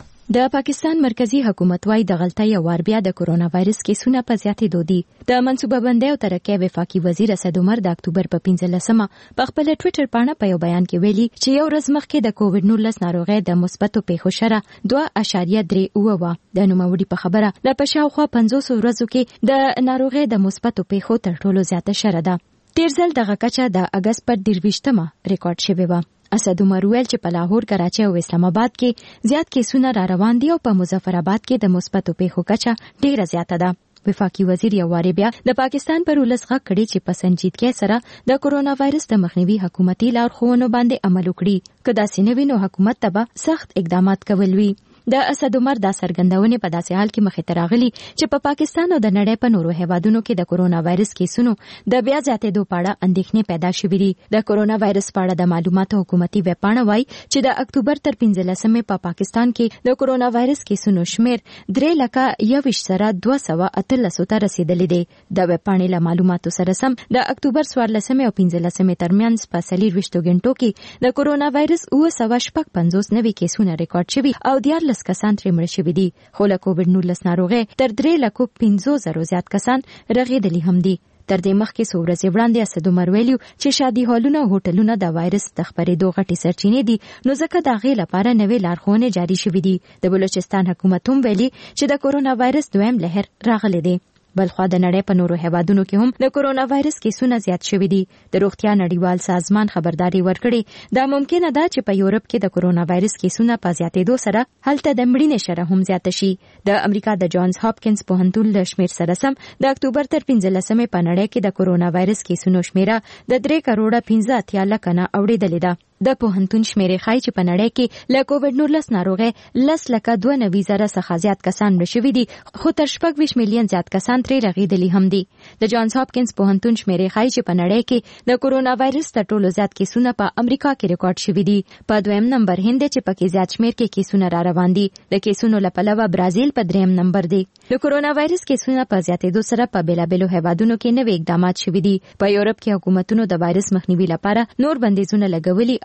د پاکستان مرکزی حکومت وايي د غلطۍ او بیا د کورونا وایرس کیسونه په زیاتېدو دي. د منصوبه بندۍ او ترقۍ وفاقي وزیر اسد عمر د اکتوبر په پنځلسمه په خپل ټوئیټر باندې په یو بیان کې ویلي چې یو ورځ مخکې د کووډ نولس ناروغۍ د مثبتو پیښو شره دوه اعشاریه درې اوه وه. د نوموړي په خبره د په شاوخوا پنځوس ورځو کې د ناروغۍ د مثبتو پیښو تر ټولو زیاته شره ده. تیر ځل دغه کچه د اګست پر درویشتمه ریکارډ شوې وه. اسد عمر ویل چې په لاهور، کراچۍ او اسلام آباد کې زیات کیسونه را روان دي او په مظفر آباد کې د مثبتو پیښو کچه ډیره زیاته ده. وفاقي وزیر یو واری بیا د پاکستان پر ولس غږ کړی چې په سنجیدګۍ سره د کورونا وایرس د مخنیوي حکومتي لارښوونو باندې عمل وکړي. که داسې نه وي نو حکومت ته به سخت اقدامات کول وي. د اسد عمر دا څرګندونې په داسې حال کې مخې ته راغلي چې په پاکستان او د نړۍ په نورو هیوادونو کې د کورونا وایرس کیسونو د بیا زیاتېدو په اړه اندېښنې پیدا شوې دي. د کورونا وایرس په اړه د معلوماتو حکومتي ویب پاڼه وایي چې د اکتوبر تر پنځلسمې په پاکستان کې د کورونا وایرس کیسونو شمیر درې لکه یوویشت سره دوه سوه اتلسو ته رسیدلی دی. د ویب پاڼې له معلوماتو سره سم د اکتوبر څوارلسمې او پنځلسمې ترمنځ په څلېرویشتو غنټو کې د کورونا وایرس اوه سوه شپږ پنځوس نوي کیسونه ریکارډ شوي او دیارلس کسان ترې مړه شوي دي. خو له کووډ نولس ناروغۍ تر درې لکو پنځو زرو زیات کسان رغېدلي هم دي. تر دې مخکې څو ورځې وړاندې اسد عمر ویلي چې شادي هالونه او هوټلونه د وایرس د خپرېدو غټې سرچینې دي نو ځکه د هغې لپاره نوې لارښوونې جاري شوي دي. د بلوچستان حکومت هم ویلي چې د کورونا وایرس دویم لهر راغلی دی. بلخوا د نړۍ په نورو هیوادونو کې هم د کورونا وایرس کیسونه زیات شوي دي. د روغتیا نړیوال سازمان خبرداري ورکړې دا ممکنه ده چې په یورپ کې د کورونا وایرس کیسونه په زیاتېدو سره هلته د مړینې شره هم زیاته شي. د امریکا د جانز هاپکینز پوهنتون له شمیر سره سم د اکتوبر تر پنځلسمې په نړۍ کې د کورونا وایرس کیسونو شمیره د درې کروړه پنځه اتیا لکه نه اوړېدلې ده. د پوهنتون شمیرې ښایي چې په نړۍ کې له کووډ نولس ناروغۍ لس لکه دوه نوي زره څخه زیات کسان مړه شوي دي خو تر شپږ ویشت میلیون زیات کسان ترې رغېدلي هم دي. د جانز هاپکینز پوهنتون شمیرې ښایي چې په نړۍ کې د کورونا وایرس تر ټولو زیات کیسونه په امریکا کې ریکارډ شوي دي. په دویم نمبر هند چې پکې زیات شمیر کې کیسونه را روان دي. د کیسونو له پلوه برازیل په دریم نمبر دی. د کورونا وایرس کیسونه په زیاتېدو سره په بیلابېلو هیوادونو کې نوي اقدامات شوي دي. په یورپ کې حکومتونو د وایرس مخنیوي لپاره نور بندیزونه لګولي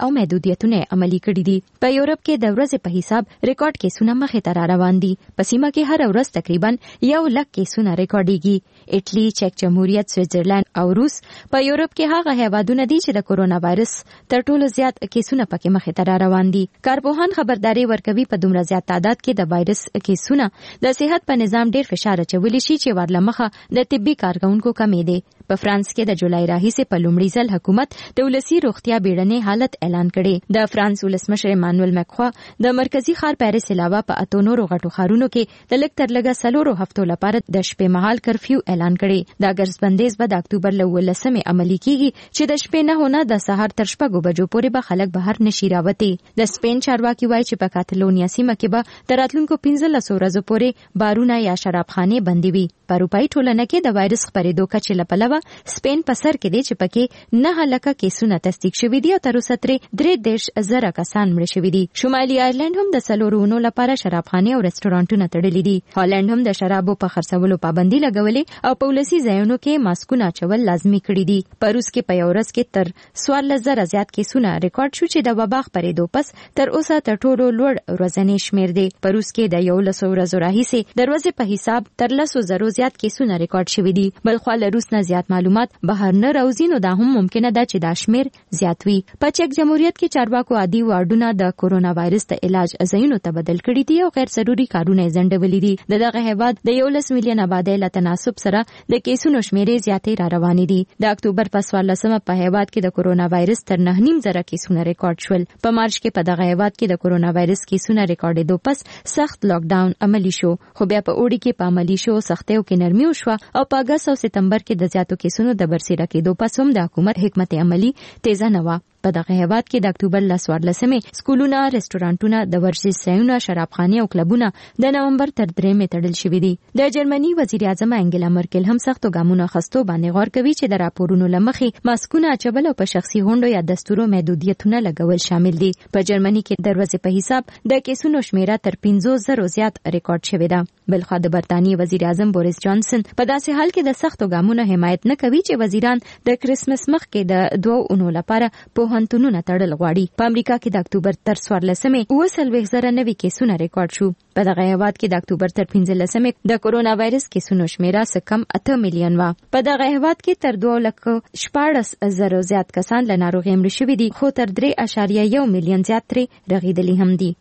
او محدودیتونه عملي کړي دي. په یورپ کې د ورځې په حساب ریکارډ کیسونه مخې ته را روان دي. په سیمه کې هر ورځ تقریبا یو لک کیسونه ریکارډيږي. ایټلی، چک جمهوریت، سویټزرلند او روس په یورپ کې هغه هیوادونه دي چې د کورونا وایرس تر ټولو زیات کیسونه پکې مخې ته را روان دي. کارپوهان خبرداري ورکوي په دومره زیات تعداد کې د وایرس کیسونه د صحت په نظام ډیر فشار اچولی شي چې ورلمخه د طبي کارکونکو کمې دي. په فرانس کې د جولای راهیسې په لومړي ځل حکومت د ولسي روغتیا بیړنۍ حالت اعلان کړي. د فرانس ولسمشر ایمانوئل ماکرون د مرکزی ښار پیریس علاوه په اتو نورو غټو ښارونو کې د لږ تر لږه څلورو هفتو لپاره د شپې مهال کرفیو اعلان کړي. دا ګرځبندیز به د اکتوبر له ولسمې عملي کیږي چې د شپې نه نه د سهار تر شپږو بجو پورې به خلک بهر نشي راوتي. د سپین چارواکي وایي چې په کاتالونیا سیمه کې به د راتلونکو پنځلس ورځو پورې بارونه یا شرابخانې بندي وي. په اروپایي ټولنه کې د وایرس خپرېدو کچې له پلوه سپین په سر کې دی چې پکې نه لکه کیسونه تصدیق شوي دي او تر اوسه ترې درې دېرش زره کسان مړه شوي دي. شمالي ایرلند هم د څلورو اونو لپاره شرابخانې او رستورانټونه تړلي دي. هالند هم د شرابو په خرڅولو پابندي لګولې او په ولسي ځایونو کې ماسکونه اچول لازمي کړي دي. په روس کې په یو ورځ کې تر څوارلس زره زیات کیسونه ریکارډ شو چې د وبا خپرېدو پس تر اوسه تر ټولو لوړ ورځنی شمېر دی. په روس کې د یولسو ورځو راهیسې د ورځې په حساب تر لسو زرو زیات کیسونه ریکارډ شوي دي. بلخوا له روس نه زیات معلومات بهر نه راوځي نو دا هم ممکنه ده چې دا شمېر زیات وي. په چک جمهوریت کې چارواکو عادي وارډونه د کورونا وایرس د علاج ځایونو ته بدل کړي دي او غیر ضروري کارونه یې ځنډولي دي. د دغه هیواد د یولس میلیون آبادۍ له تناسب سره د کیسونو شمېرې زیاتې را روانې دي. د اکتوبر په څوارلسمه په هیواد کې د کورونا وایرس تر نه نیم زره کیسونه ریکارډ شول. په مارچ کې په دغه هیواد کې د کورونا وایرس کیسونه ریکارډېدو پس سخت لاک ډاون عملي شو، خو بیا په اوړي کې په عملي شو سختیو کې نرمي وشوه او په اګست او سپتمبر کې د زیاتو کیسونو د برسېره کېدو پس هم د حکومت حکمت عملي تیزه نه وه. په دغه هیواد کې د اکتوبر له څوارلسمې سکولونه، رستورانټونه، د ورزش ځایونه، شرابخانې او کلبونه د نومبر تر درېیمې تړل شوي دي. د جرمني وزیر اعظم انګلا مرکل هم سختو ګامونو اخیستو باندې غور کوي چې د راپورونو له مخې ماسکونه اچول او په شخصي غونډو یا دستورو محدودیتونه لګول شامل دي. په جرمني کې د ورځې په حساب د کیسونو شمیره تر پنځوس زرو زیات ریکارډ شوې ده. بلخوا د برتانیې وزیر اعظم بوریس جانسن په داسې حال کې د سختو ګامونو حمایت نه کوي چې وزیران د کرسمس مخکې د دوو اونو لپاره پوهنتونونه تړل غواړي. په امریکا کې د اکتوبر تر څوارلسمې اوه څلوېښت زره نوي کیسونه ریکارډ شو. په دغه هیواد کې د اکتوبر تر پنځلسمې د کورونا وایرس کیسونو شمیره څه کم اته میلیون وه. په دغه هیواد کې تر دوه لکه شپاړس زره زیات کسان له ناروغۍ مړه شوي دي، خو تر درې اعشاریه یو میلیون زیات ترې رغېدلي هم دي.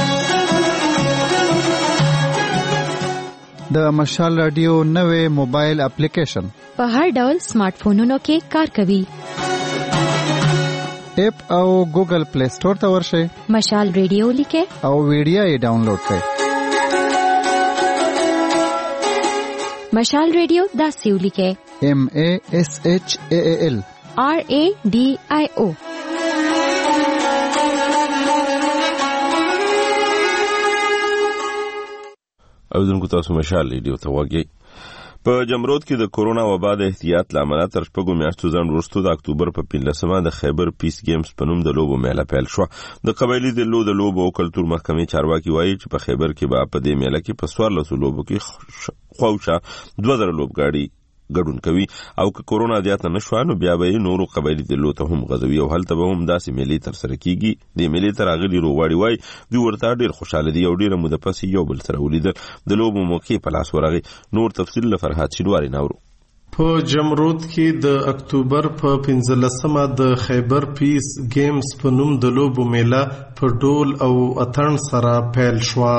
د مشال رادیو نوې موبایل اپلیکیشن په هر ډول سمارټ فونونو کې کار کوي. اپ او ګوګل پلی سٹور ته ورشئ، مشال ریډیو لیکئ او ویډیو یې ډاونلوډ کړئ. مشال ریډیو داسې ولیکئ: ایم ای ایس ایچ ای ایل آر ای ډي آی او. اوریدونکو تاسو مشال ریډیو ته وګورئ. په جمرود کې د کورونا وبا د احتیاط لامل تر شپږو میاشتو ځنډ وروسته د اکتوبر په پنځلسمه د خیبر پیس گیمز په نوم د لوبو میله پیل شو. د قبایلي ضلعو د لوبو او کلتور محکمې چارواکي وایي چې په خیبر کې به په دې میله کې په څوارلسو لوبو کې خواوشا دوه زره لوبګاړي ګډون کوي او که کورونا زیاته نه شوه نو بیا به یې نورو قبایلي ضلعو ته هم غځوي او هلته به هم داسې میلې ترسره کیږي. دې میلې ته راغلي روغواړي وایي دوی ورته ډېر خوشحاله دي او ډېره موده پس یو بل سره ولیدل. د لوبو موقع په لاس ورغی. نور تفصیل له فرهاد شینواري ناورو. په جمرود کې د اکتوبر په پنځلسمه د خیبر پیس گیمز په نوم د لوبو میله په ډول او اتڼ سره پیل شوه.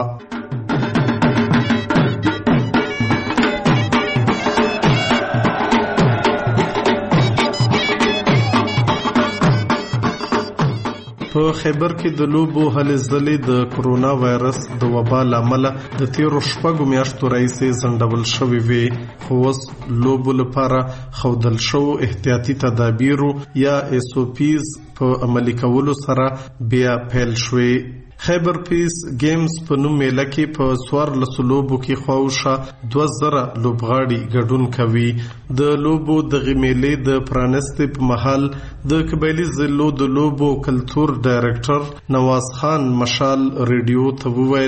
په خیبر کې د لوبو هلې ځلې د کورونا وایرس د وبا لامل د تیرو شپږو میاشتو راهیسې ځنډول شوې وې، خو اوس لوبو لپاره ښودل شوو احتیاطي تدابیرو یا ایس او پیز په عملي کولو سره بیا پیل شوې. خیبر پیس گیمز په نوم میله کې په څوارلسو لوبو کې خواوشا دوه زره لوبغاړي ګډون کوي. د لوبو دغې میلې د پرانستې په مهال د قبایلي ضلعو د لوبو کلتور ډایرکټر نواز خان مشال ریډیو ته وویل: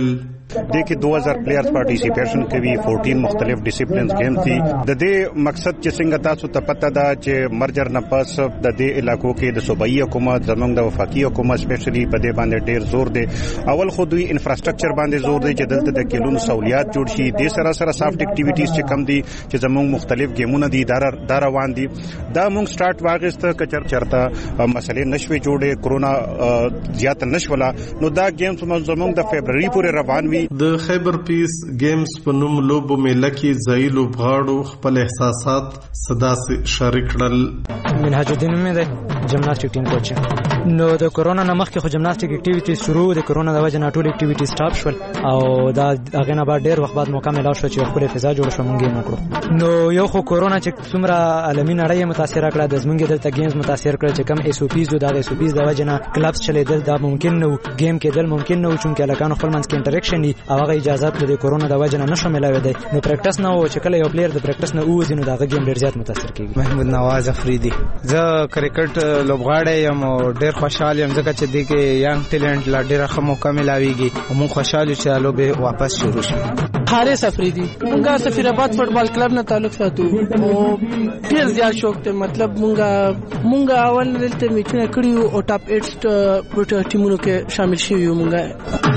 د کې دوه هزار پلیئرز پارټیسیپیشن کوي چودہ مختلف ډیسپلینز گیم دي د دې مقصد چې څنګه تاسو ته پته ده چې مرجر نه پس د دې علاقو کې د صوبایي حکومت زموږ د وفاقي حکومت سپیشلی په دې باندې ډیر زور دی. اول خو دوی انفراستراکچر باندې زور دی چې دلته د کلونو سہولیات جوړ شي. د سره سره سافټ اکټیویټیز چې کم دي چې زموږ مختلف گیمونه دي دا روان دي. دا موږ سٹارټ واغسته کچر چرته مسلې نشوي جوړې کرونا زیات نشولا نو دا گیمز زموږ د فبرवरी پورې روان وي. د خیبر پیس گیمز په نوم لوبو میله کې ځای لوبغاړو خپل احساسات صدا سره شریک کړل. منهاج الدین مې د جمناستیک ټیم کوچ نو د کورونا نه مخکې خو جمناستیک اکټیویټیز شروع د کورونا د وجه نه ټول اکټیویټیز سټاپ شول او دا هغه نه بعد ډیر وخت بعد موقع ملاو شو چې خپل فضا جوړ شو مونږ یې وکړو. نو یو خو کورونا چې څومره عالمي نړۍ متاثر کړه د زمونږ دلته گیمز متاثر کړه چې کم ایس او پیز دا ایس او پیز د وجه نه کلبز چلیدل دا ممکن نو گیم کېدل ممکن نو چې لکانو خپل منځ کې انټریکشن دي او هغه اجازه د کورونا د وجه نه نشو ملاوي دی. نو پریکټس نه و چې کله یو پلیر د پریکټس نه اوځي نو دا گیم ډیر زیات متاثر کیږي. محمود نواز افریدي زه کرکټ لوبغاړی یم او ډیر خوشاله یم ځکه چې د کې یانګ ټیلنټ لا ډیر ښه موقع ملاويږي او موږ خوشاله چې لوبه واپس شروع شي. حارث افریدي موږ سفیر آباد فوټبال کلب نه تعلق ساتو او ډیر زیات شوق ته مطلب موږ موږ اول دلته میټونه کړیو او ټاپ اټ ټیمونو کې شامل شویو. موږ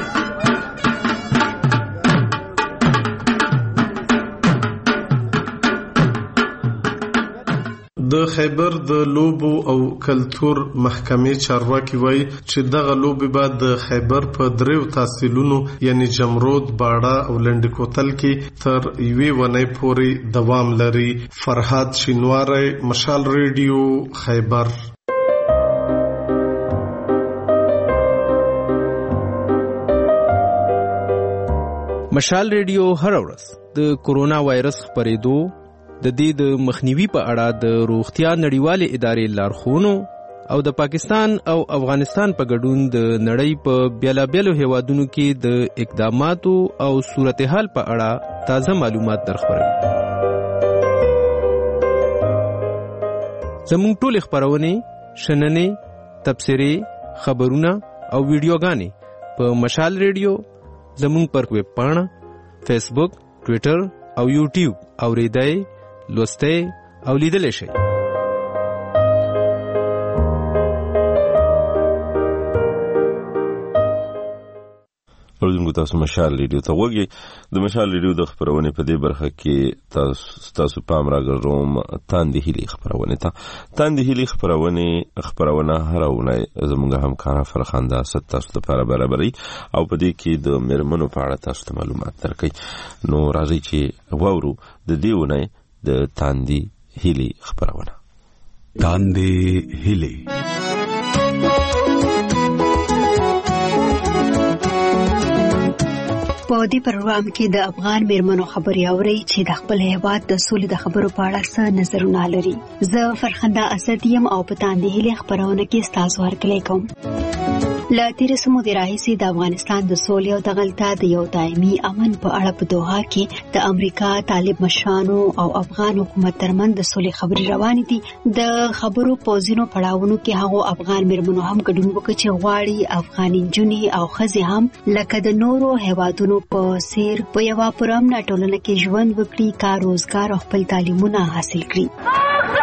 د خیبر د لوبو او کلتور محکمې چارواکي وایي چې دغه لوبې به د خیبر په دریو تحصیلونو یعنی جمرود، باړه او لنډ کوتل کې تر یوې ونې پورې دوام لري. فرهاد شینواری، مشال ریډیو، خیبر. مشال ریډیو هر ورځ د کورونا وایرس خپرېدو د دې د مخنیوي په اړه د روغتیا نړیوالې ادارې لارښوونو او د پاکستان او افغانستان په ګډون د نړۍ په بیلابیلو هیوادونو کې د اقداماتو او صورتحال په اړه تازه معلومات درخبروي. زموږ ټول خبرونه، شننې، تبصرې، خبرونه او ویډیوګانې په مشال ریډیو زموږ پر ویب پاڼه، فیسبوک، ټویټر او یوټیوب اوریدای، لوسته او لیدل شي. ورځنګو تاسو مشال ریډیو ته وګورئ. د مشال ریډیو د خبرونه په دې برخه کې تاسو تاسو پام راګروم تاندې هلي خبرونه ته تاندې هلي خبرونه خبرونه هرونه زموږ همکار فرخنده ست تاسو لپاره برابرۍ او په دې کې د مرمنو په اړه تاسو ته معلومات درکړي. نو راځي چې وورو د دیونه د تاندې هلي خبرونه. تاندې هلي په دې پروګرام کې د افغان میرمنو خبري اوري چې د خپل هیواد د سولې د خبرو په اړه څه نظرونه لري. زه فرخنده اسد یم او په تاندې هلي خبرونه کې ستاسو هرکلی کوم. لا تیر سمو د راهیسي د افغانستان د سولې او د غلطه د یو دایمي امن په اړه په دوحه کې د امریکا طالب مشرانو او افغان حکومت ترمن د سولې خبري روانې دي. د خبرو په ځینو پړاوونو کې هغه افغان میرمنو هم ګډون وکړي چې غواړي افغان نجونې او ښځې هم لکه د نورو هیوادونو په سیر په یو پرامن ټولنه کې ژوند وکړي، کار روزګار او خپل تعلیمونه حاصل کړي.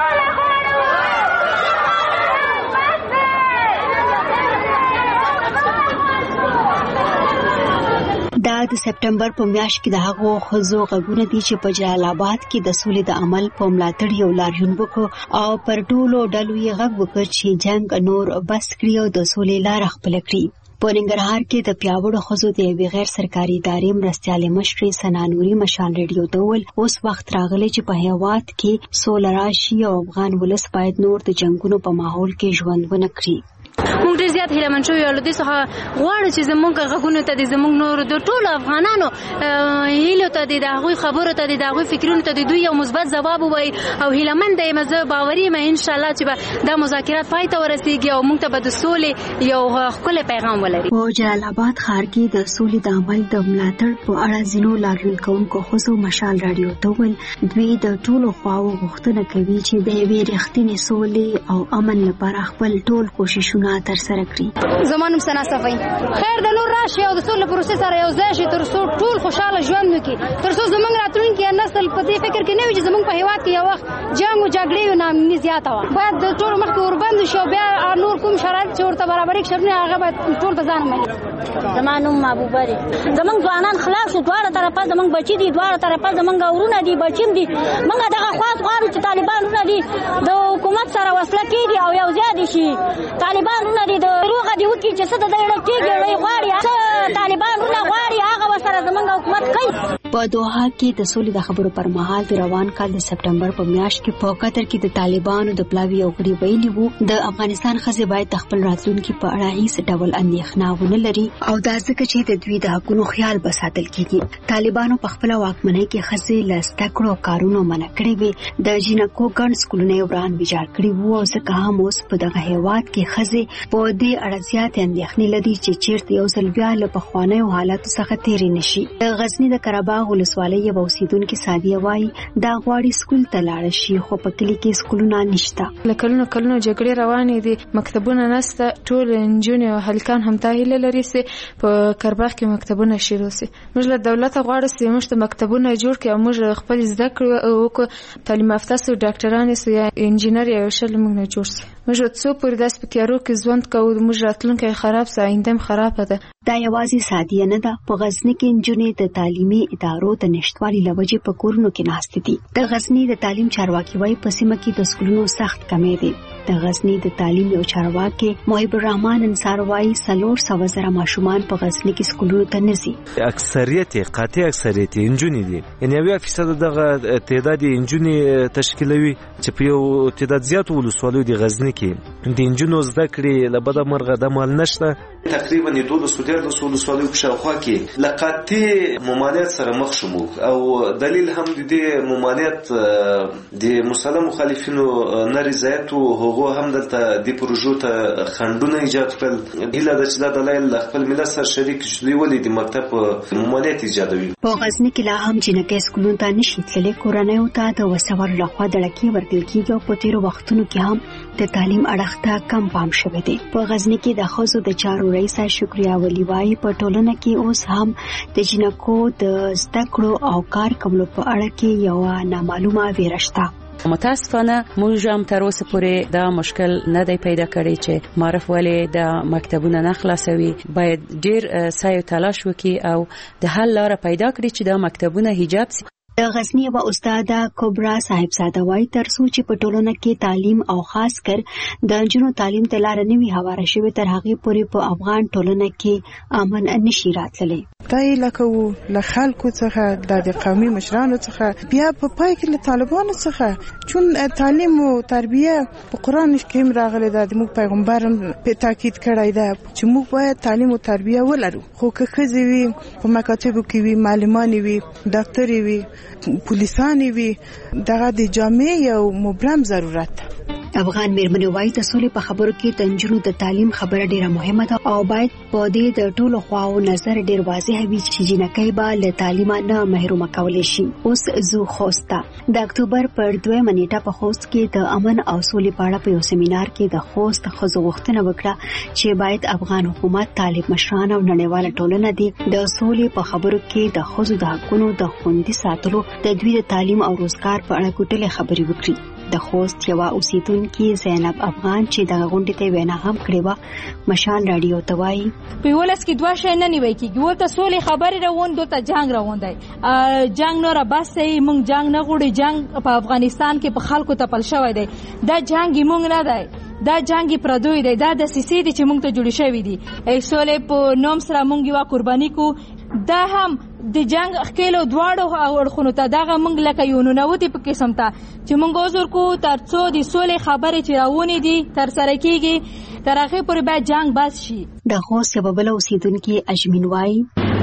دا د سپټمبر په میاشت کې د هغو ښځو غږونه دي چې په جلال آباد کې د سولې د عمل په ملاتړ یو لاریون وکړ او پر ټولو ډلو یې غږ وکړ چې جنگ نور بس کړي او د سولې لاره خپل کړي. په ننګرهار کې د پیاوړو ښځو د یوې غیر سرکاري ادارې مرستیالې مشرې ثنا نوري مشال ریډیو ته وویل اوس وخت راغلی چې په هیواد کې سوله راشي او افغان ولس باید نور د جنگونو په ماحول کې ژوند ونه کړي. موږ ډېر زیات هیله من شو یو لدی څخه غواړو چې زموږ غږونو ته د زموږ نور د ټولو افغانانو هیلو ته د هغوی خبرو ته د هغوی فکرونو ته د دوی یو مثبت ځواب ووایي او هیلهمند یم زه باوري یم ان شاء الله چې به دا مذاکرات پای ته ورسیږي او موږ ته به د سولې یو ښکلی پیغام ولري. په جلال آباد ښار کې د سولې د عمل د ملاتړ په اړه ځینو لارښوونکو ښځو مشال راډیو ته وویل دوی د ټولو خواو غوښتنه کوي چې د یوې رښتینې سولې او امن لپاره خپل ټول کوششونه ترسره کړي. زما نوم ثنا صفی. خیر د نور راشي او د سولې پروسې سره یو ځای شي تر څو ټول خوشاله ژوند وکړي، تر څو زموږ راتلونکي نسل په دې فکر کې نه وي چې زموږ په هېواد کې یو وخت جنګ او جګړې او ناامني زیاته وه. باید د ټولو مخکې وربند شي او بیا نور کوم شرایط چې ورته برابرې شرطونه هغه باید ټول په ځان ومني. زما نوم محبوبه دی. زموږ ځوانان خلاص شو، دواړه طرفه زموږ بچي دي، دواړه طرفه زموږ ورونه دي، بچیم دي. موږ دغه خواست غواړو چې طالبان ورونه دي د حکومت سره وصله کېږي او یو ځای دي شي. طالبان ورونه دي د روغه دي وکړي چې څه د دې اړه کېږي اړه غواړي، څه طالبان ورونه غواړي هغه ورسره زموږ حکومت کوي. په دوحه کې د سولې د خبرو پر مهال د روان کال د سپټمبر په میاشت کې په قطر کې د طالبانو د پلاوي او غړي ویلي وو د افغانستان ښځې باید د خپل راتلونکي په اړه هیڅ ډول اندېښنه ونه لري او دا ځکه چې د دوی د حقونو خیال به ساتل کېږي. طالبانو په خپله واکمنۍ کې ښځې له زده کړو او کارونو منع کړې وې، د جینکو ګڼ سکولونه یې وران ویجاړ کړي وو او ځکه هم اوس په دغه هېواد کې ښځې په دې اړه زیاتې اندېښنې لري چې چېرته یو ځل بیا له پخوانیو حالاتو څخه تېرې نه شي. د غزني د قره باغ ولسوالۍ یوه اوسېدونکې سادیه وایي دا غواړي سکول ته لاړه شي خو په کلي کې سکولونه نشته. له کلونو کلونو جګړې روانې دي، مکتبونه نشته، ټول نجونې او هلکان هم دا هیله لري چې په قرهباغ کې مکتبونه شروع شي. موږ له دولته غواړو چې موږ ته مکتبونه جوړ کړي او موږ خپل زده کړو او وکړو تعلیم یافته سو ډاکټران سو یا انجینر یا شل موږ نه جوړ شي. موږ څو پورې داس په کارو کې ژوند کوو، موږ راتلونکی خراب سه آینده خراب ده. دا یوازې سادیه نه ده، په غزني کې نجونې د تعلیمي ادارو د نشټوالي له وجې په کورونو کې ناستې دي. د غزني د تعلیم چارواکي وایي په سیمه کې د سکولونو سخت کمی دی. د غزني د تعلیم یو چارواکي محب الرحمن انصار وایي څلور سوه زره ماشومان په غزني کې سکولونو ته نه ځي. اکثریت قاطع اکثریت نجونې دي، یعنې اویا فیصد دغه تعداد نجونې تشکیلوي چې په یو تعداد زیاتو ولسوالیو د غزني کې د نجونو زده کړې له بده مرغه د مال نشته. تقریبا دولس و دیارلس ولسوالیو په شاوخوا کې له قاطع ممانعت سره مخ شو او دلیل هم د دې ممانعت د مسلم مخالفینو نه رضایت او هغه هم دلته د پروژو ته خنډونه ایجاد کړل. هیله ده چې دا دلایل خپل ملت سره شریک شي ولې د مکتب ممانعت ایجادوي. په غزني کې لا هم جنکې سکولونو ته نشي تللی، کورنیو ته د وسوالو لخوا دړکې ورکړل کېږي او په تیرو وختونو کې هم د تعلیم اړخ ته کم پام شوی دی. په غزني کې د ښځو د چارو رئیسه شکریا ولی وایي په ټولنه کې اوس هم د جنکو د زده کړو او کار کولو په اړه کې یو نامعلومه ویره شته. متاسفانه موږ هم تر اوسه پورې دا مشکل نه دی پیدا کړی چې معرف ولې د مکتبونه نه خلاصوي. باید ډیر سعی او تلاش وکړي او د حل لاره پیدا کړي چې دا مکتبونه حجاب سي. د غزنی یوه استاده کبرا صاحبزاده وایي تر څو چې په ټولنه کې تعلیم او خاص کر د نجونو تعلیم ته لاره نه وي هواره شوې تر هغې پورې په افغان ټولنه کې امن نشي راتللی. دا یې لکه له خلکو څخه د قومي مشرانو څخه بیا په پای کې له طالبانو څخه چون تعلیم او تربیه په قرآن کریم راغلی ده، موږ پیغمبر هم په تاکید کړی ده چې موږ باید تعلیم او تربیه ولرو. خو که ښځې وي په مکاتبو کې وي، معلمانې وي، ډاکټرې وي، پولیسانې وي، دغه د جامع یو مبرم ضرورت ده. افغان میرمنې وایي د سولې په خبرو کې د نجونو د تعلیم خبره ډیره مهمه ده او باید په دې د ټولو خواو نظر ډیر واضح وي چې جنکۍ به له تعلیمه نه محرومه کولی شي. اوس زو خوسته د اکتوبر پر دویمه نیټه په خوست کې د امن او سولې په اړه په یو سیمینار کې د خوست ښځو غوښتنه وکړه چې باید افغان حکومت، طالب مشران او نړیواله ټولنه دې د سولې په خبرو کې د ښځو د حقونو د خوندي ساتلو، د دوی د تعلیم او روزګار په اړه ګټلې خبرې وکړي. د خوست یوه اوسیدونکې زینب افغان چې دغه غونډې ته وینا هم کړې وه مشال راډیو ته وایي په یولس کې دوه شی نه نیوی کېږي، ورته سولې خبرې روان، دلته جنګ روان دی. جنګ نوره بس دی، موږ جنګ نه غواړو. جنګ په افغانستان کې په خلکو تپل شوی دی. دا جنګ موږ نه دی، دا جنګ پردوی دی، دا د سیسې دي چې موږ ته جوړې شوي دي. سولې په نوم سره موږ یوه قرباني کو، دا هم د جنگ خکیلو دواړو اړخونو ته دغه موږ لکه یو ننوتې په قسم ته چې موږ عذر کو تر څو د سولې خبرې چې راونې دي تر سره کېږي تر هغې پورې باید جنګ بس شي. د خوست یوه بله اوسېدونکې اجمین وایي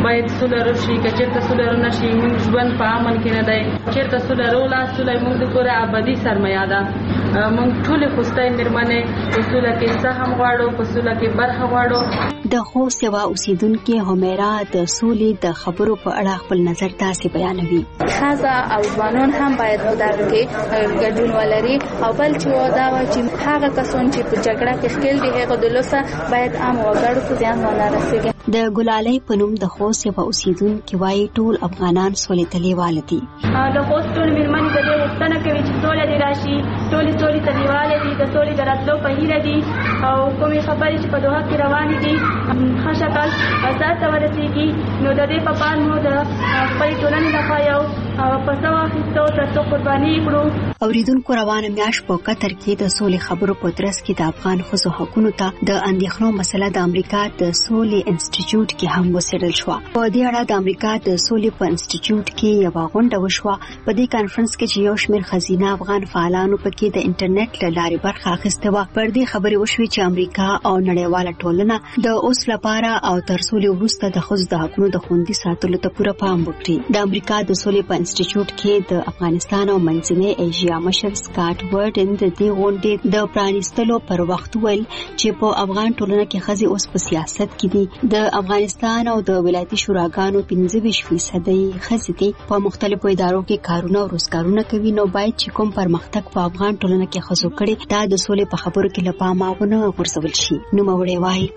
باید سوله راشي که چېرته سوله رانشي موږ ژوند په امن کې نه دی چېرته سوله راوله سوله موږ د کور ابدي سرمایه ده موږ ټولې خوستۍ مېرمنې په سوله کې سهم غواړو په سوله کې برخه غواړو. د خوست یوه اوسیدونکې همیرا د سولې د خبرو په اړه خپل نظر داسې بیانوي. ښځه او ځوانان هم باید په دغه کې ګډون ولري او بل چې دا وایي چې هغه کسان چې په جګړه کې ښکېل دي هغه د لوسه باید عام وګړو ته زیان ونه رسېږي. د ګلالۍ په نوم د خوست یوه اوسیدونکې وایي ټول افغانان سولې ته لیواله دي. د خوست ټول مېرمنې د دې غوښتنه کوي چې سوله دې راشي ټولې سولې ته لیواله دي د سولې د راتلو په هیله دي او کومې خبرې چې په دوحه کې روانې دي ښه شکل ځای ته ورسېږي نو د دې په پال مو د خپلې ټولنې لخوا یو پسه واخیستو تر څو قرباني کړو. اوریدونکو روانه میاشت په قطر کې د سولې خبرو په ترڅ کې د افغان ښځو حقونو ته د اندېښنو مسله د امریکا د سولې انسټیټیوټ کې هم وڅېړل شوه. په دې اړه د امریکا د سولې په انسټیټیوټ کې یوه غونډه وشوه. په دې کانفرنس کې چې یو شمېر ښځینه افغان فعالانو پکې د انټرنیټ له لارې برخه اخیستې وه پر دې خبرې وشوې چې امریکا او نړیواله ټولنه د اوس لپاره او تر سولې وروسته د ښځو د حقونو د خوندي ساتلو ته پوره پام وکړي. د امریکا د سولې په انسټیټیوټ کې د افغانستان او منځنۍ ایشیا مشر سکاټ ورډن د دې غونډې د پرانیستلو پر وخت ویل چې په افغان ټولنه کې ښځې اوس په سیاست کې دي. د افغانستان او د ولایتي شوراګانو پنځه ویشت فیصدۍ ښځې دي په مختلفو ادارو کې کارونه او روزګارونه کوي. نو باید چې کوم پرمختګ په افغان ټولنه کې ښځو کړي دا د سولې په خبرو کې له پامه ونه غورځول شي. نوموړی وایي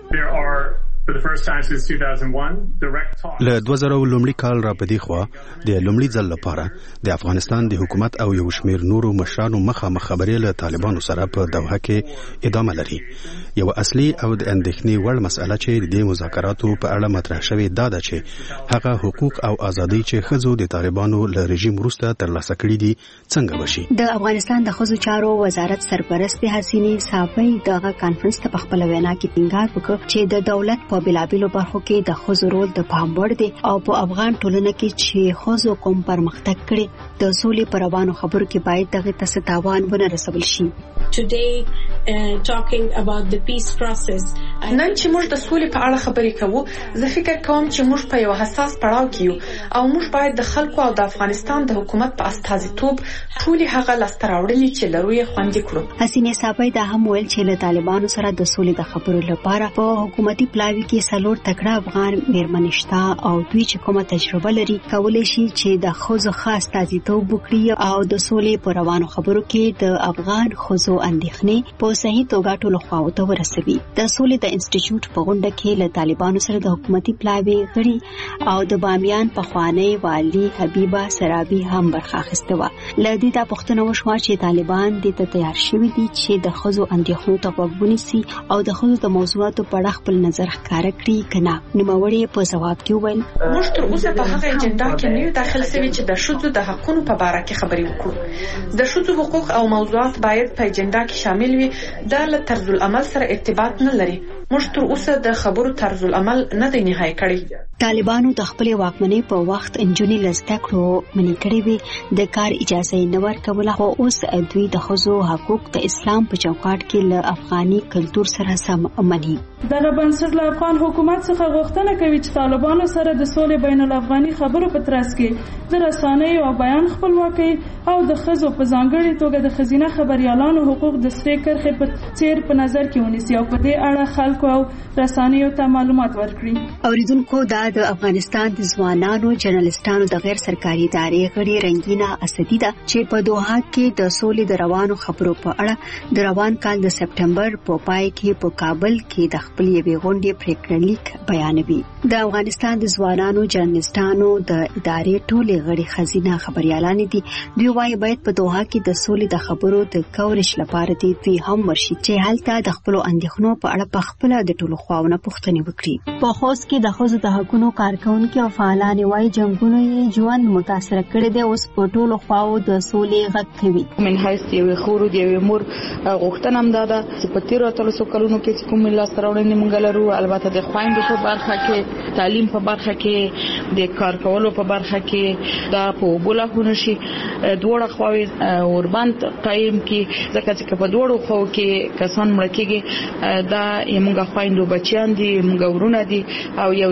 له دوه زره لومړي کال را پدې خوا د لومړي ځل لپاره د افغانستان د حکومت او یو شمېر نورو مشرانو مخامخ خبرې له طالبانو سره په دوحه کې ادامه لري. یو اصلي او د اندېښنې وړ مسله چې د مذاکراتو په اړه مطرح شوې دا ده چې هغه حقوق او ازادۍ چې ښځو د طالبانو له رژیم وروسته ترلاسه کړي دي څنګه وشي. د افغانستان د ښځو چارو وزارت سرپرست حسینې صافۍ دغه کانفرنس ته په خپل وینا کې ټینګار وکړ چې د دولت په بېلابېلو برخو کې د ښځو رول د پام وړ دی او په افغان ټولنه کې چې ښځو کوم پرمختګ کړي د سولې په روانو خبرو کې باید دغه ته څه تاوان ونه رسول شي. Today, uh, talking about the peace process. نن چې موږ د سولې په اړه خبرې کوو زه فکر کوم چې موږ په یو حساس پړاو کې یو او موږ باید د خلکو او د افغانستان د حکومت په استازیتوب ټولې هغه لاسته راوړنې چې لرو یې خوندي کړو. حسینې صافۍ دا هم ویل چې له طالبانو سره د سولې د خبرو لپاره په حکومتي پلاوي کې څلور تکړه افغان مېرمنې شته او دوی چې کومه تجربه لري کولی شي چې د ښځو ښه استازیتوب وکړي او د سولې په روانو خبرو کې د افغان ښځو اندېښنې په صحیح توګه ټولو خواو ته ورسوي. د سولې د انسټیټیوټ په غونډه کې له طالبانو سره د حکومتي پلاوي غړي او د بامیان پخوانی والي حبیبه سرابي هم برخه اخیسته وه. له دې دا پوښتنه وشوه چې طالبان دې ته تیار شوي دي چې د ښځو اندېښنو ته غوږ ونیسي او د ښځو د موضوعاتو په اړه خپل نظر ښکاره کړي که نه. نوموړی په ځواب کې وویل موږ تر اوسه په هغه اجنډا کې نه یو داخل شوي چې د ښځو د حقونو په باره کې خبرې وکړو. د ښځو حقوق او موضوعات باید په اجنډا کې شامل وي. دا له طرز العمل سره ارتباط نه لري. موږ تر اوسه د خبرو طرز العمل نه دی نهایی کړی. طالبانو د خپلې واکمنۍ په وخت نجونې له زده کړو منې کړې وې د کار اجازه یې نه ورکوله خو اوس دوی د ښځو حقوق د اسلام په چوکاټ کې له افغاني کلتور سره سم مني. دغه بنسټ له افغان حکومت څخه غوښتنه کوي چې طالبانو سره د سولې بین الافغاني خبرو په ترڅ کې د رسنیو او بیان خپلواکي او د ښځو په ځانګړي توګه د ښځینه خبريالانو حقوق د سرې کرښې په څیر په نظر کې ونیسي او په دې اړه خلکو او رسنیو ته معلومات ورکړي. اوریدونکو دا د افغانستان د ځوانانو جرنالستانو د غیر سرکاري ادارې غړي رنگینا اسدي ده چې په دوحه کې د سولې د روانو خبرو په اړه د روان کال د سپټمبر په پای کې په کابل کې د خپل یوې غونډې پریکړه لیک بیانوي. د افغانستان د ځوانانو جرنالستانو د ادارې ټولې غړي ښځینه خبريالان دي. دوی وايي باید په دوحه کې د سولې د خبرو د کورش لپاره دي دوی هم ورشي چې هلته د خپل اندېښنو په اړه په خپل د ټولو خواونه پوښتنې وکړي. په خوست کې د ښځو د حقوقو کارکونکو او فعالان وايي جنگونو یې ژوند متاثر کړی دی. اوس په ټولو خواو د سولې غږ کوي. من حیث یو خورو دی یو مور غوښتنه هم ده چې په تیر اتلسو کلونو کې چې کوم لاس راوړنې مونږ لرو البته د خويندو په برخه کې تعلیم په برخه کې د کار کولو په برخه کې دا په بولاخونه شي دوړه خواوي اوربند قائم کې ځکه چې په دوړو خو کې کسان مړ کېږي دا یمږه خويندو بچیان دي موږ ورونه دي او یو اتفاق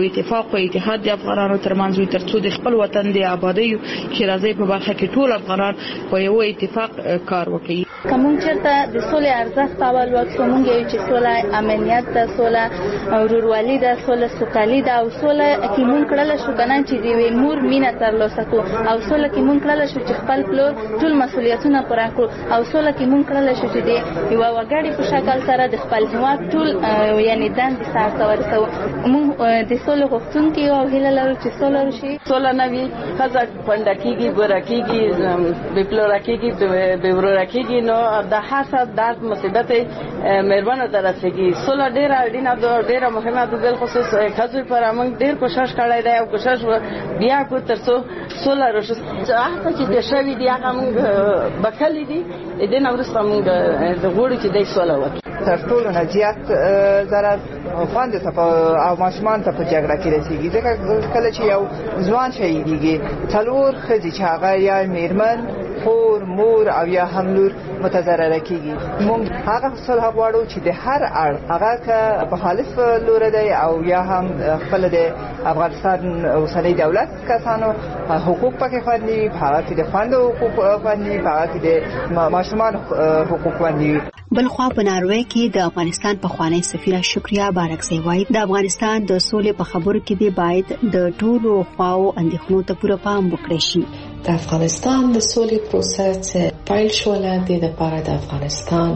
په اتحاد د افغانانو ترمنځ وي ترڅو د خپل وطن د آبادۍ ښېرازۍ په برخه کې ټول افغانان په یو اتفاق کار وکړي. کوم چرته د سولې ارزښت اول وکړو موږ یو چې سوله امنیت ده، سوله ورورولي ده، سوله سوکالي ده او سوله کې موږ کړل شو کنه چې د مور مینه ترلاسه کو او سوله کې موږ کړل شو چې خپل پلور ټول مسولیتونه پوره کړو او سوله کې موږ کړل شو چې د یو وګړي په شکل سره د خپل هیواد ټول یعنی دند سره ورسو. موږ د سولې غوښتونکي او هیله لرو چې سوله وشي. سوله نه وي خزه پندکیږي برکیږي بپلورکیږي بورورکیږي نو د حسد درد مصیبت مهربانه درسېږي. سوله ډیره اړینه ده، ډیره مهمه ده، بل خصوص خزه پر موږ ډیر کوشش کړی دی او کوشش بیا کو ترڅو سوله راشي. هغه چې د شوی دی هغه موږ بکلې دي د نن ورځ موږ د غوړي چې د سوله وکړي. تر ټولو نه زیات ضرر خوند ته او ماشومان ته په جګړه کې رسیږي ځکه کله چې یو ځوان شهیدیږي څلور ښځې چې هغه یا میرمن خور مور او یا هم لور متضرره کیږي. موږ هغه صلح غواړو چې د هر اړ هغه که مخالف لور دی او یا هم خپل د افغانستان اوسنی دولت کسانو حقوق پکې خوندي وي، هغه کې د خوندو حقوق خوندي وي، هغه کې د ماشومان حقوق خوندي وي. بلخوا په ناروې کې د افغانستان پخوانی سفیره شکریا بارکزی وایي د افغانستان د سولې په خبرو کې دی باید د ټولو خواو اندېښنو ته پوره پام وکړي شي. د افغانستان د سولې پروسه چې پیل شوله د لپاره د افغانستان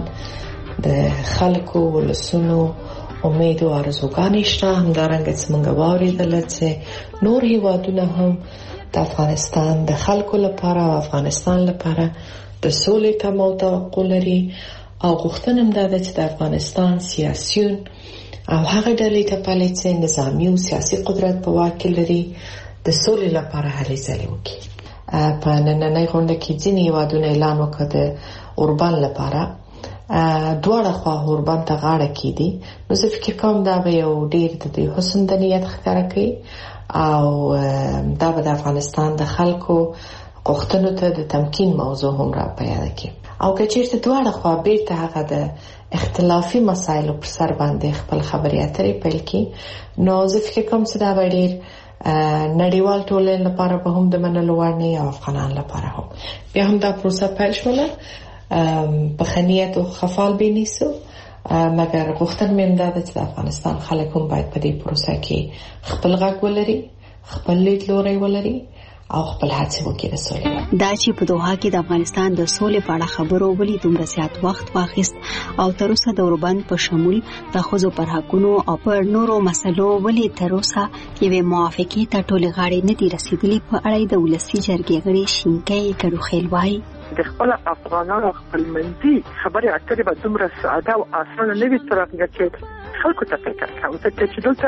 د خلکو ولسونو امید او ارزوګانې شته. همدارنګه چې موږ واورېدل چې نور هیوادونه هم د افغانستان د خلکو لپاره او افغانستان لپاره د سولې تمو توقع لري او غوښتنه هم ده چې د افغانستان سیاسيون او هغه ډلې ته پالي چې نظامی او سیاسي قدرت په واک کې لري د سولې لپاره هلې ځلې وکړي. په نننۍ غونډه کې ځینې هیوادونه اعلان وکړ د اوربان لپاره دواړه خوا اوربان ته غاړه کیدي. نو زه فکر کوم دا به یو ډیر د حسن د نیت ښکاره کوي او دا به د افغانستان د خلکو غوښتنو ته د تمکین موضوع هم را پیدا کوي. او که چیرته دواړه خوا بیرته هغه د اختلافي مسایلو پر سر باندې خپل خبرې اترې پیل کړي نو زه فکر کوم چې دا به ډیر نړیوال ټولنې لپاره به هم د منلو وړ نه او افغانان لپاره هم. بیا هم دا پروسه پیل شوله په خنیت او خفال بینیسو مګر غوښتنه مې دا ده چې د افغانستان خلک هم باید په دې پروسه کې خپل غږ ولري، خپل لیدلوری ولري او خپل هڅې وکړي د سولې. دا چې په دوحه کې د افغانستان د سولې په اړه خبرو ولې دومره زیات وخت واخیست او تر اوسه د اوربند په شمول د ښځو پر حقونو او پر نورو مسلو ولې تر اوسه یوې موافقې ته ټولې غاړې نه دي رسېدلې په اړه د ولسي جرګې غړي شینکۍ کډوخیل وایي د خپل افغانانو خپلمنځي خبرې اترې به دومره ساده او اسانه نه وي تر هغه چې خلکو ته فکر کوي چې دلته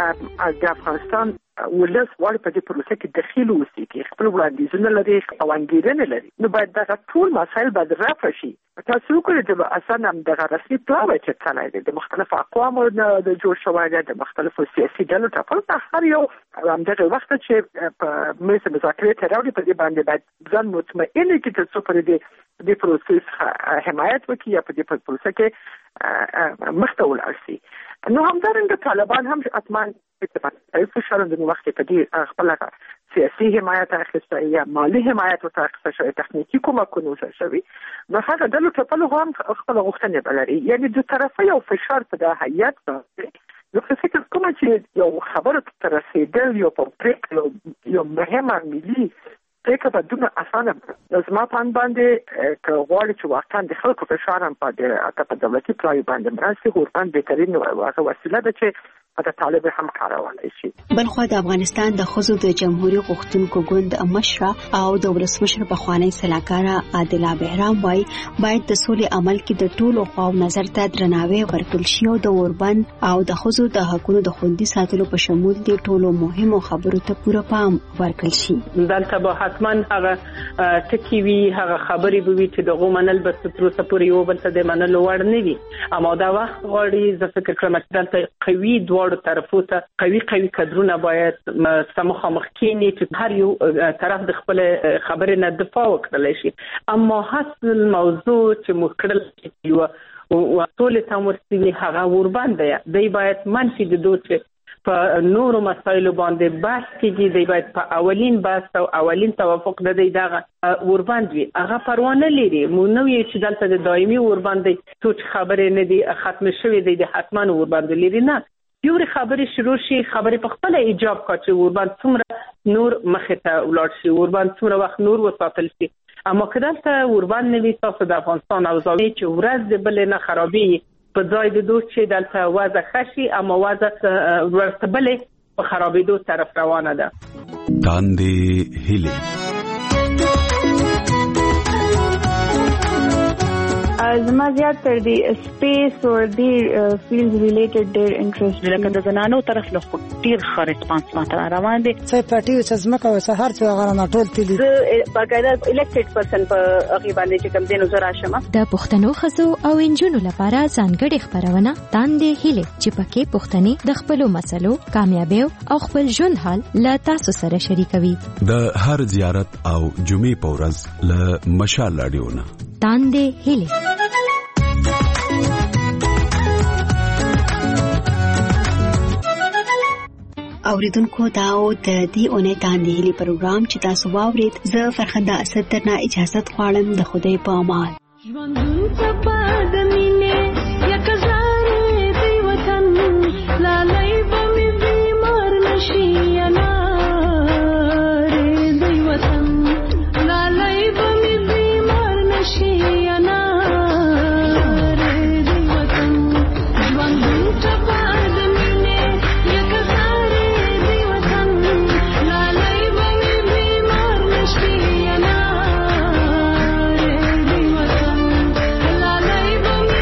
د افغانستان ولس غواړي په دې پروسه کې دخیل اوسي، خپل وړاندیزونه لري او انګیرنې لري. نو باید دا ټول مسایل باید رافع شي. تاسو وګورئ چې اساسا هم د رسمي پلان چې څنګه دی د مختلفو اقوامو د جوړ شوی دی د مختلفو سیاسي ډلو ټاکل هر یو همدغه وخت چې په مېز مذاکرې ته راوړي په دې باندې باید ځان مطمئن کړي چې څو پر دې د پروسس حمایت وکړي یا په دې پروسه کې مخته ولاړ شي. نو همدارنګه طالبان هم اتمان اتفاقي فشار د وخت په دې خپل سیاسي حمایت اخیسته یا مالی حمایت ورته اخیسته شوی، تخنیکی کومکونه ورته شوی. نو هغه ډلو ته په لغو هم خپل غوښتنې بلري، یعنی د طرفه یو فشار په د هیئت باندې. نو فکر کوم چې یو خبره تر رسیدل یو په پریکړه یو مهمه ملي پریکړه به دومره اسانه زما په باندې که غواړي چې واقعا د خلکو فشار هم په د دولتي پلای باندې مرسته ورباندې بهترین هغه وسیله ده چې په طالب هم کارولای شي. بلخو د افغانستان د ښځو د جمهوریت غوښتونکو ګوند مشره او د ولسمشر پخوانی سلاکار عادله بهرام وايي باید د سولې عمل کې د ټولو خواو نظر ته درناوی ورکړل شي او د اوربند او د ښځو د حقوقو د خوندي ساتلو په شمول د ټولو مهمو خبرو ته پوره پام ورکړل شي. دلته به حتما هغه ټکی وي، هغه خبرې به وي چې دغه منل به تر اوسه پورې یو بل څه د منلو وړ نه وي. اما دا وخت غواړي زه فکر کوم چې دلته قوي دواړو طرفو ته قوي قوي کډرونه باید سمخامخ کینی چې هر یو طرف د خپل خبرې نه دفاع وکړي شي. اما حاصل موضوع چې مخکړل یو او ټول تمرسي هغه ورباندې دی باید منفي د دوه په نورو مسایلو باندې بحث کیږي دی باید په اولین بحث او اولین توافق د دې دغه ورباند وي هغه پروانه لري مو نو یې چې دلته د دایمي ورباند څه خبرې نه دي ختم شوې دي د حتما ورباند لري نه یو خبرې شروع شي خبرې په خپل ایجاب کا چې ورباند څومره نور مخه ته ولاړ شي ورباند څومره وخت نور وساتل شي اما کله ته ورباند نوي تاسو د افغانستان او زاوی چې ورځ د بل نه خرابي په ځای د دوه چې دلته وضع خشي اما وضع ورتبلې په خرابېدو طرف روانه ده تاندې هیله زما زیات تر دی سپیس او دی فیلډ ریلیټډ ډیر انټرست لکه د زنانو طرف له خو ډیر ښه ریسپانس ماته روان دي څه پټي چې زمکه او سهار چې هغه نه ټول تللی باقاعده الیکټډ پرسن په هغه باندې چې کوم دینو زرا شمه د پښتنو خزو او انجونو لپاره ځانګړي خبرونه تاندې هیله چې پکې پښتني د خپل مسلو کامیابی او خپل ژوند حال لا تاسو سره شریکوي د هر زیارت او جمعې په ورځ له مشال لاډیونه تاندې هیله اوریدونکو دا او د دې اونۍ تاندې هیلې پروګرام چې تاسو واورید زه فرخنده اسد درنه اجازه غواړم د خدای په امان ژوندون څپه د مینې یک زارې دی وطن لالۍ به مې بیمار نشي انارې دی وطن لالۍ به مې بیمار نشي انارې دی وطن ژوندون څپه Bye.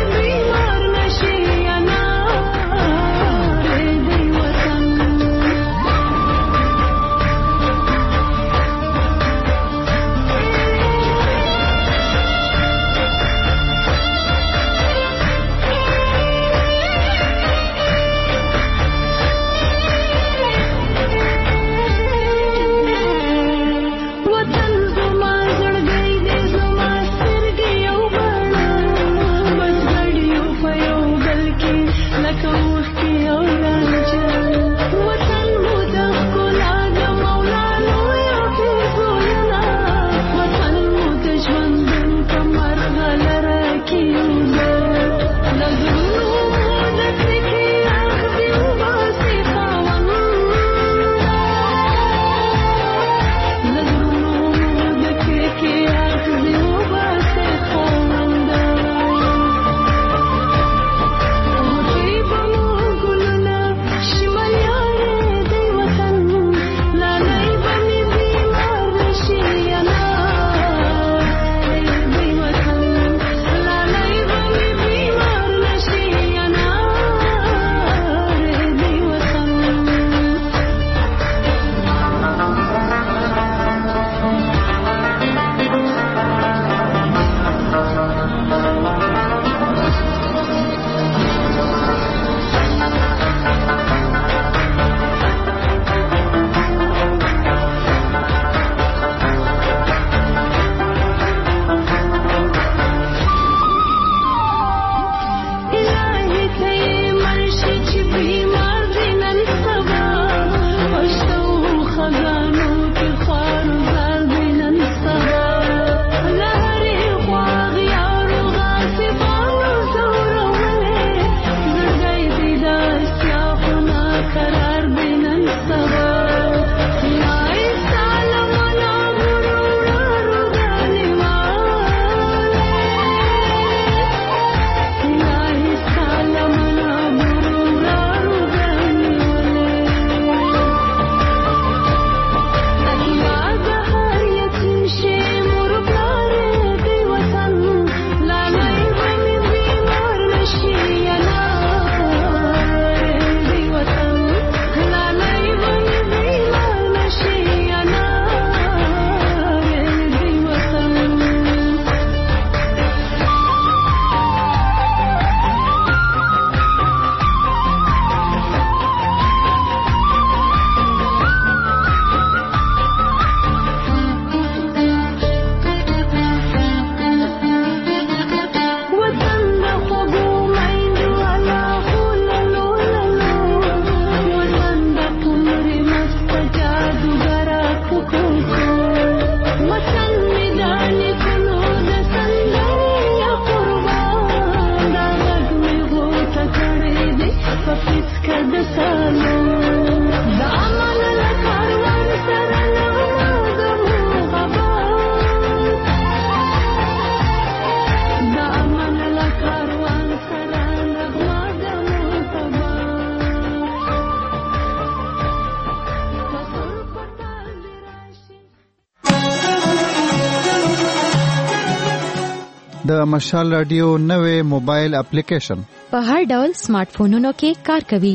د مشال رادیو نوې موبایل اپلیکیشن په هر ډول سمارټ فونونو کې کار کوي.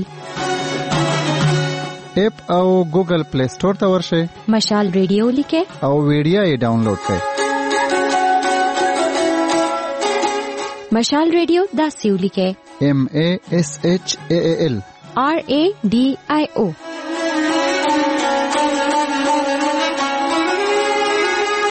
اپ او ګوګل پلی سٹور ته ورشئ، مشال ریډیو لیکئ او ویډیو یې ډاونلوډ کړئ. مشال ریډیو داسې ولیکئ: M A S H A A L R A D I O